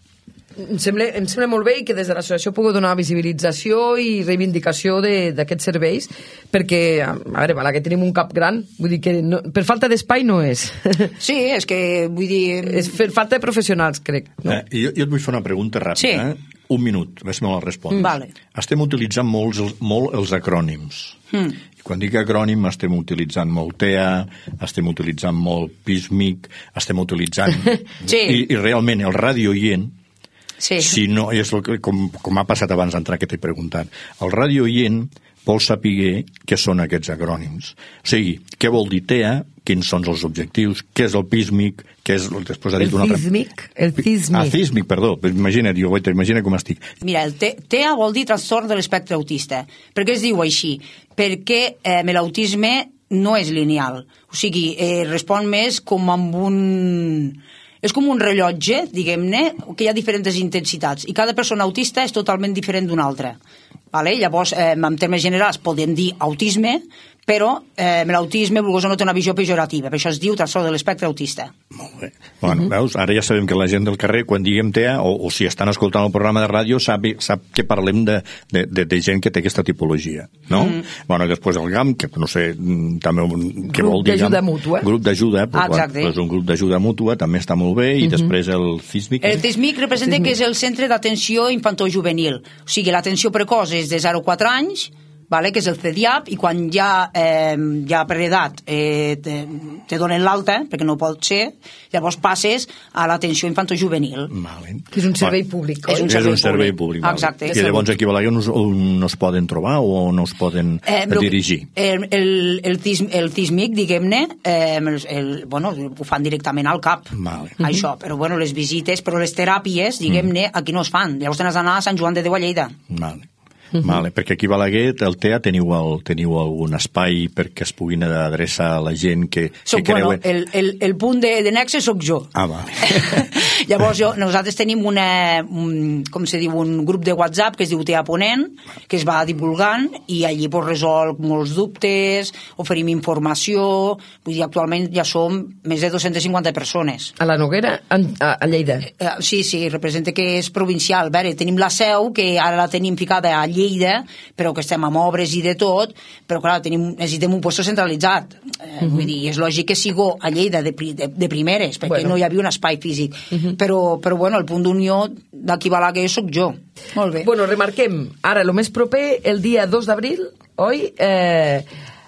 Em sembla, em sembla molt bé i que des de l'associació pugui donar visibilització i reivindicació d'aquests serveis, perquè, a veure, Balaguer tenim un cap gran, vull dir que no, per falta d'espai no és. Sí, és que, vull dir... És per falta de professionals, crec. No? Eh, jo, jo et vull fer una pregunta ràpida. Sí. Eh? Un minut, a veure si me la respons. Vale. Estem utilitzant molts, els- molt els acrònims. Mm. I quan dic acrònim estem utilitzant molt T E A, estem utilitzant molt P I S M I C, estem utilitzant... Sí. I, I realment el ràdio-oient, Sí. si no, és el que, com, com ha passat abans d'entrar que t'he preguntat, el ràdio-oient vol saber què són aquests acrònims. O sigui, què vol dir T E A, quins són els objectius, què és el P I S M I C, què és... Després ha dit El una altra- CISMIC, el CISMIC. Ah, CISMIC, perdó. Imagina't, jo, imagina com estic. Mira, el T E A vol dir trastorn de l'espectre autista. Per què es diu així? Perquè eh, l'autisme no és lineal. O sigui, eh, respon més com amb un... És com un rellotge, diguem-ne, que hi ha diferents intensitats. I cada persona autista és totalment diferent d'una altra. Vale? Llavors, eh, en termes generals, podem dir autisme, però eh, l'autisme, vulguis o no, té una visió pejorativa. Per això es diu trastorn de l'espectre autista. Molt bé. Bueno, veus, ara ja sabem que la gent del carrer, quan diguem T E A, o, o si estan escoltant el programa de ràdio, sap, sap que parlem de, de, de, de gent que té aquesta tipologia, no? Mm. Bueno, després el GAM, que no sé, també què Grup vol dir... d'ajuda GAM? mútua. Grup d'ajuda, Ah, però, exacte. és un grup d'ajuda mútua, també està molt bé, i després el CISMIC... El CISMIC representa que és el Centre d'Atenció Infantojuvenil. O sigui, l'atenció precoç és de zero a quatre anys, vale? Que és el C D I A P, i quan ja, eh, ja per edat eh, te, te donen l'alta, perquè no pot ser, llavors passes a l'atenció infantojuvenil. Vale. Que és un servei Bueno, públic, És oi? un és servei un servei públic. públic. Vale. Exacte. I llavors aquí a Balaguer no, es- no es poden trobar o no es poden Eh, eh, però dirigir? El, el, el, cis, el CISMIC, diguem-ne, eh, el, el, bueno, ho fan directament al CAP. Vale. Això, però bueno, les visites, però les teràpies, diguem-ne, aquí no es fan. Llavors t'has d'anar a Sant Joan de Déu a Lleida. Vale. Vale, perquè aquí a Balaguer, el T E A, teniu, el, teniu algun espai perquè es puguin adreçar a la gent que, Soc, que bueno, creuen... el, el, el punt de, de nexe sóc jo. Ah, vale. Llavors jo, nosaltres tenim una, un, com se diu, un grup de WhatsApp que es diu T E A Ponent, que es va divulgant i allí pues, resol molts dubtes, oferim informació, vull dir, actualment ja som més de dos-centes cinquanta persones. A la Noguera, a, a Lleida. Eh, sí, sí, representa que és provincial. A veure, tenim la seu, que ara la tenim ficada a Lleida, però que estem amb obres i de tot, però clar, tenim, necessitem un puesto centralitzat. Eh, vull dir, és lògic que sigo a Lleida de, pri- de, de primeres, perquè Bueno. no hi havia un espai físic. però, però bueno, el punt d'unió d'aquí a Balaguer sóc jo. Molt bé. Bueno, remarquem, ara, el més proper, el dia dos d'abril, oi? Eh,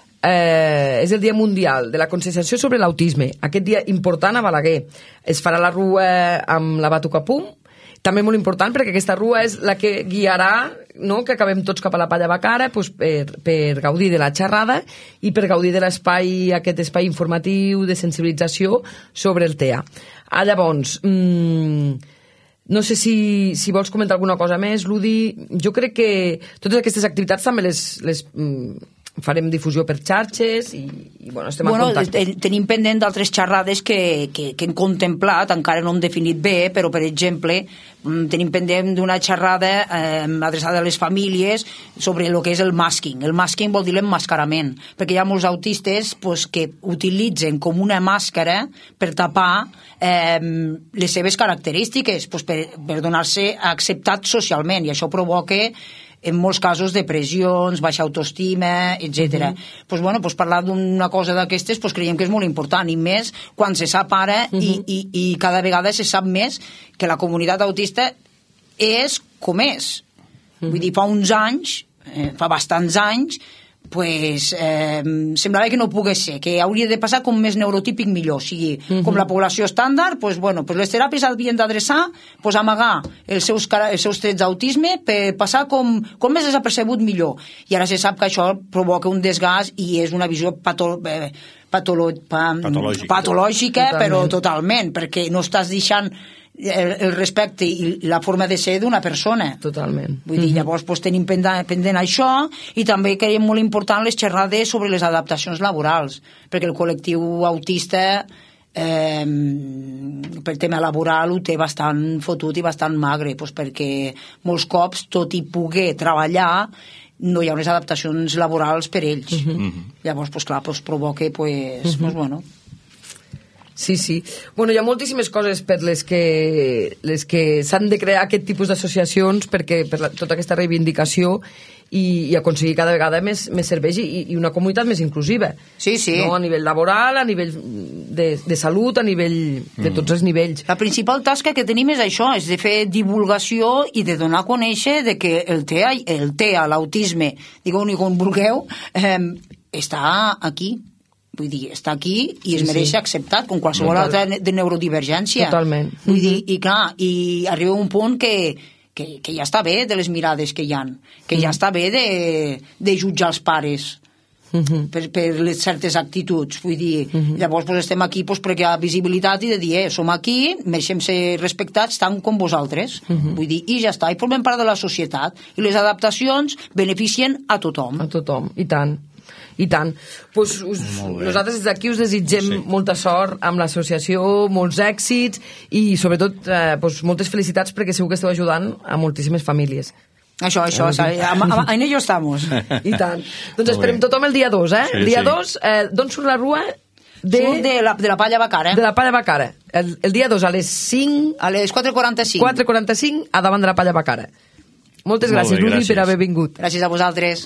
eh, és el Dia Mundial de la Conscienciació sobre l'Autisme. Aquest dia important a Balaguer. Es farà la rua amb la Batucapum, també molt important perquè aquesta rua és la que guiarà, no?, que acabem tots cap a la Palla Bacara, doncs per, per gaudir de la xerrada i per gaudir de l'espai, aquest espai informatiu de sensibilització sobre el T E A. Ah, llavors, mmm, no sé si, si vols comentar alguna cosa més, Ludi. Jo crec que totes aquestes activitats també les, les mm, farem difusió per xarxes i, i bueno, estem bueno, en contacte. ten- tenim pendent d'altres xerrades que, que, que hem contemplat, encara no hem definit bé, però, per exemple, mm, tenim pendent d'una xerrada eh, adreçada a les famílies sobre el que és el masking. El masking vol dir l'emmascarament, perquè hi ha molts autistes pues, que utilitzen com una màscara per tapar eh, les seves característiques, pues, per, per donar-se acceptat socialment, i això provoca en molts casos depressions, baixa autoestima, etcètera. Uh -huh. pues, bueno, pues, parlar d'una cosa d'aquestes pues, creiem que és molt important, i més quan se sap ara uh -huh. i, i, i cada vegada se sap més que la comunitat autista és com és. Uh -huh. Vull dir, fa uns anys, eh, fa bastants anys, pues, eh, semblava que no pogués ser, que hauria de passar com més neurotípic millor, o sigui, uh-huh. com la població estàndard, pues, bueno, pues les teràpies havien d'adreçar, pues, amagar els seus, els seus trets d'autisme per passar com, com més desapercebut millor, i ara se sap que això provoca un desgast i és una visió patolo, eh, patolo, pa, patològica, patològica totalment. Però totalment, perquè no estàs deixant el, el respecte i la forma de ser d'una persona. Totalment. Vull dir, llavors pues, tenim pendent, pendent això, i també creiem molt important les xerrades sobre les adaptacions laborals, perquè el col·lectiu autista eh, per tema laboral ho té bastant fotut i bastant magre, pues, perquè molts cops, tot i poder treballar, no hi ha unes adaptacions laborals per ells. Uh-huh. Llavors, pues, clar, pues, provoca pues, uh-huh. pues, bueno... Sí, sí. Bueno, hi ha moltíssimes coses per les que, les que s'han de crear aquest tipus d'associacions perquè per la, tota aquesta reivindicació i, i aconseguir cada vegada més, més serveis i, i una comunitat més inclusiva. Sí, sí. No? A nivell laboral, a nivell de, de salut, a nivell de tots els nivells. La principal tasca que tenim és això, és de fer divulgació i de donar a conèixer de que el T E A, el T E A, l'autisme, digueu-ne com vulgueu, eh, està aquí. Vull dir, està aquí i es sí, mereix ser sí. acceptat com qualsevol altra de neurodivergència. Totalment. Vull dir, i clar, i arriba un punt que, que, que ja està bé de les mirades que hi ha, que ja està bé de, de jutjar els pares uh-huh. per, per les certes actituds. Vull dir, uh-huh. llavors pues, estem aquí pues, perquè hi ha visibilitat i de dir, eh, som aquí, mereixem ser respectats tant com vosaltres. Uh-huh. Vull dir, i ja està, i formem part de la societat. I les adaptacions beneficien a tothom. A tothom, i tant. I tant. Pues us, nosaltres des d'aquí us desitgem sí. molta sort amb l'associació, molts èxits i sobretot eh, pues, moltes felicitats perquè segur que esteu ajudant a moltíssimes famílies. Això, això, en ello estamos. I tant. Doncs esperem tothom el dia dos, eh? El sí, dia dos, sí. eh, d'on surt la rua? De, de, la, de la Palla Bacara. De la Palla Bacara. El, el dia dos a les cinc... A les quatre quaranta-cinc. quatre quaranta-cinc a davant de la Palla Bacara. Moltes Molt gràcies, Luli, per haver vingut. Gràcies a vosaltres.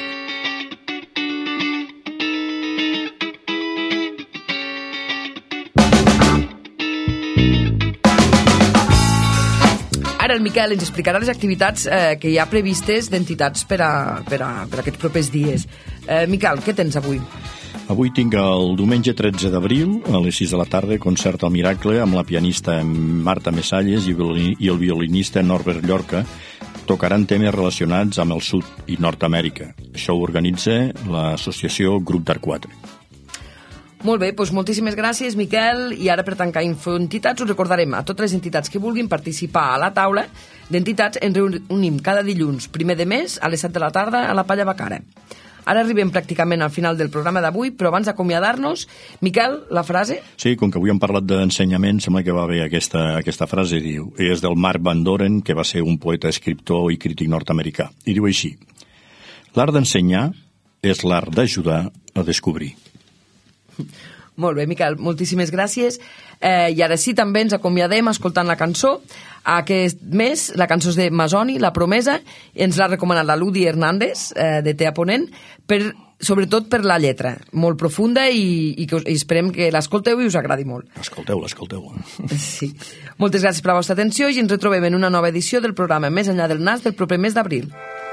Ara el Miquel ens explicarà les activitats eh, que hi ha previstes d'entitats per, a, per, a, per a aquests propers dies. Eh, Miquel, què tens avui? Avui tinc el diumenge tretze d'abril, a les sis de la tarda, concert al Miracle amb la pianista Marta Mesalles i el violinista Norbert Llorca. Tocaran temes relacionats amb el sud i Nord-Amèrica. Això ho organitza l'associació Grup d'Art quatre. Molt bé, doncs moltíssimes gràcies, Miquel. I ara, per tancar Info Entitats, us recordarem a totes les entitats que vulguin participar a la taula d'entitats. Ens reunim cada dilluns, primer de mes, a les set de la tarda, a la Palla Bacara. Ara arribem pràcticament al final del programa d'avui, però abans d'acomiadar-nos, Miquel, la frase? Sí, com que avui hem parlat d'ensenyament, sembla que va bé aquesta, aquesta frase, diu, és del Mark Van Doren, que va ser un poeta, escriptor i crític nord-americà. I diu així: l'art d'ensenyar és l'art d'ajudar a descobrir. Molt bé, Miquel, moltíssimes gràcies. Eh, I ara sí, també ens acomiadem escoltant la cançó. Aquest mes, la cançó és de Masoni, La Promesa, ens l'ha recomanat la Ludi Hernández, eh, de Tea Ponent, per, sobretot per la lletra, molt profunda, i, i, que us, i esperem que l'escolteu i us agradi molt. Escolteu, l'escolteu. Sí. Moltes gràcies per la vostra atenció i ens retrobem en una nova edició del programa Més enllà del nas del proper mes d'abril.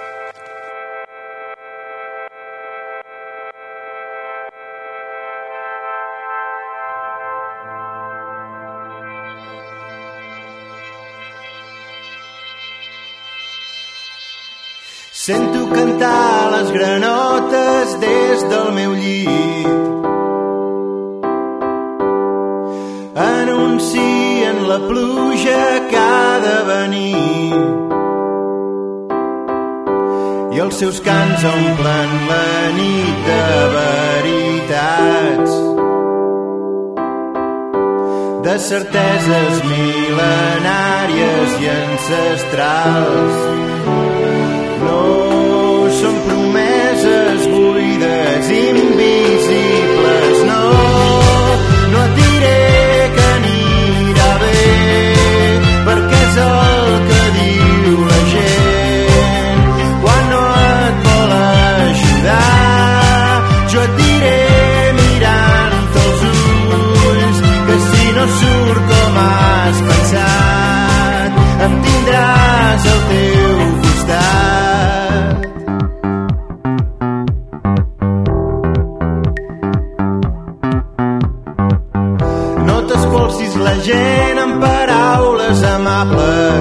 Sento cantar les granotes des del meu llit. Anuncien la pluja que ha de venir. I els seus cants omplen la nit de veritats, de certeses mil·lenàries i ancestrals. No són promeses buides, invisibles, no, no et diré que anirà bé, perquè és el que diu la gent quan no et vol ajudar. Jo et diré mirant-te els ulls que si no surt com has pensat, em tindràs al teu costat. culpable.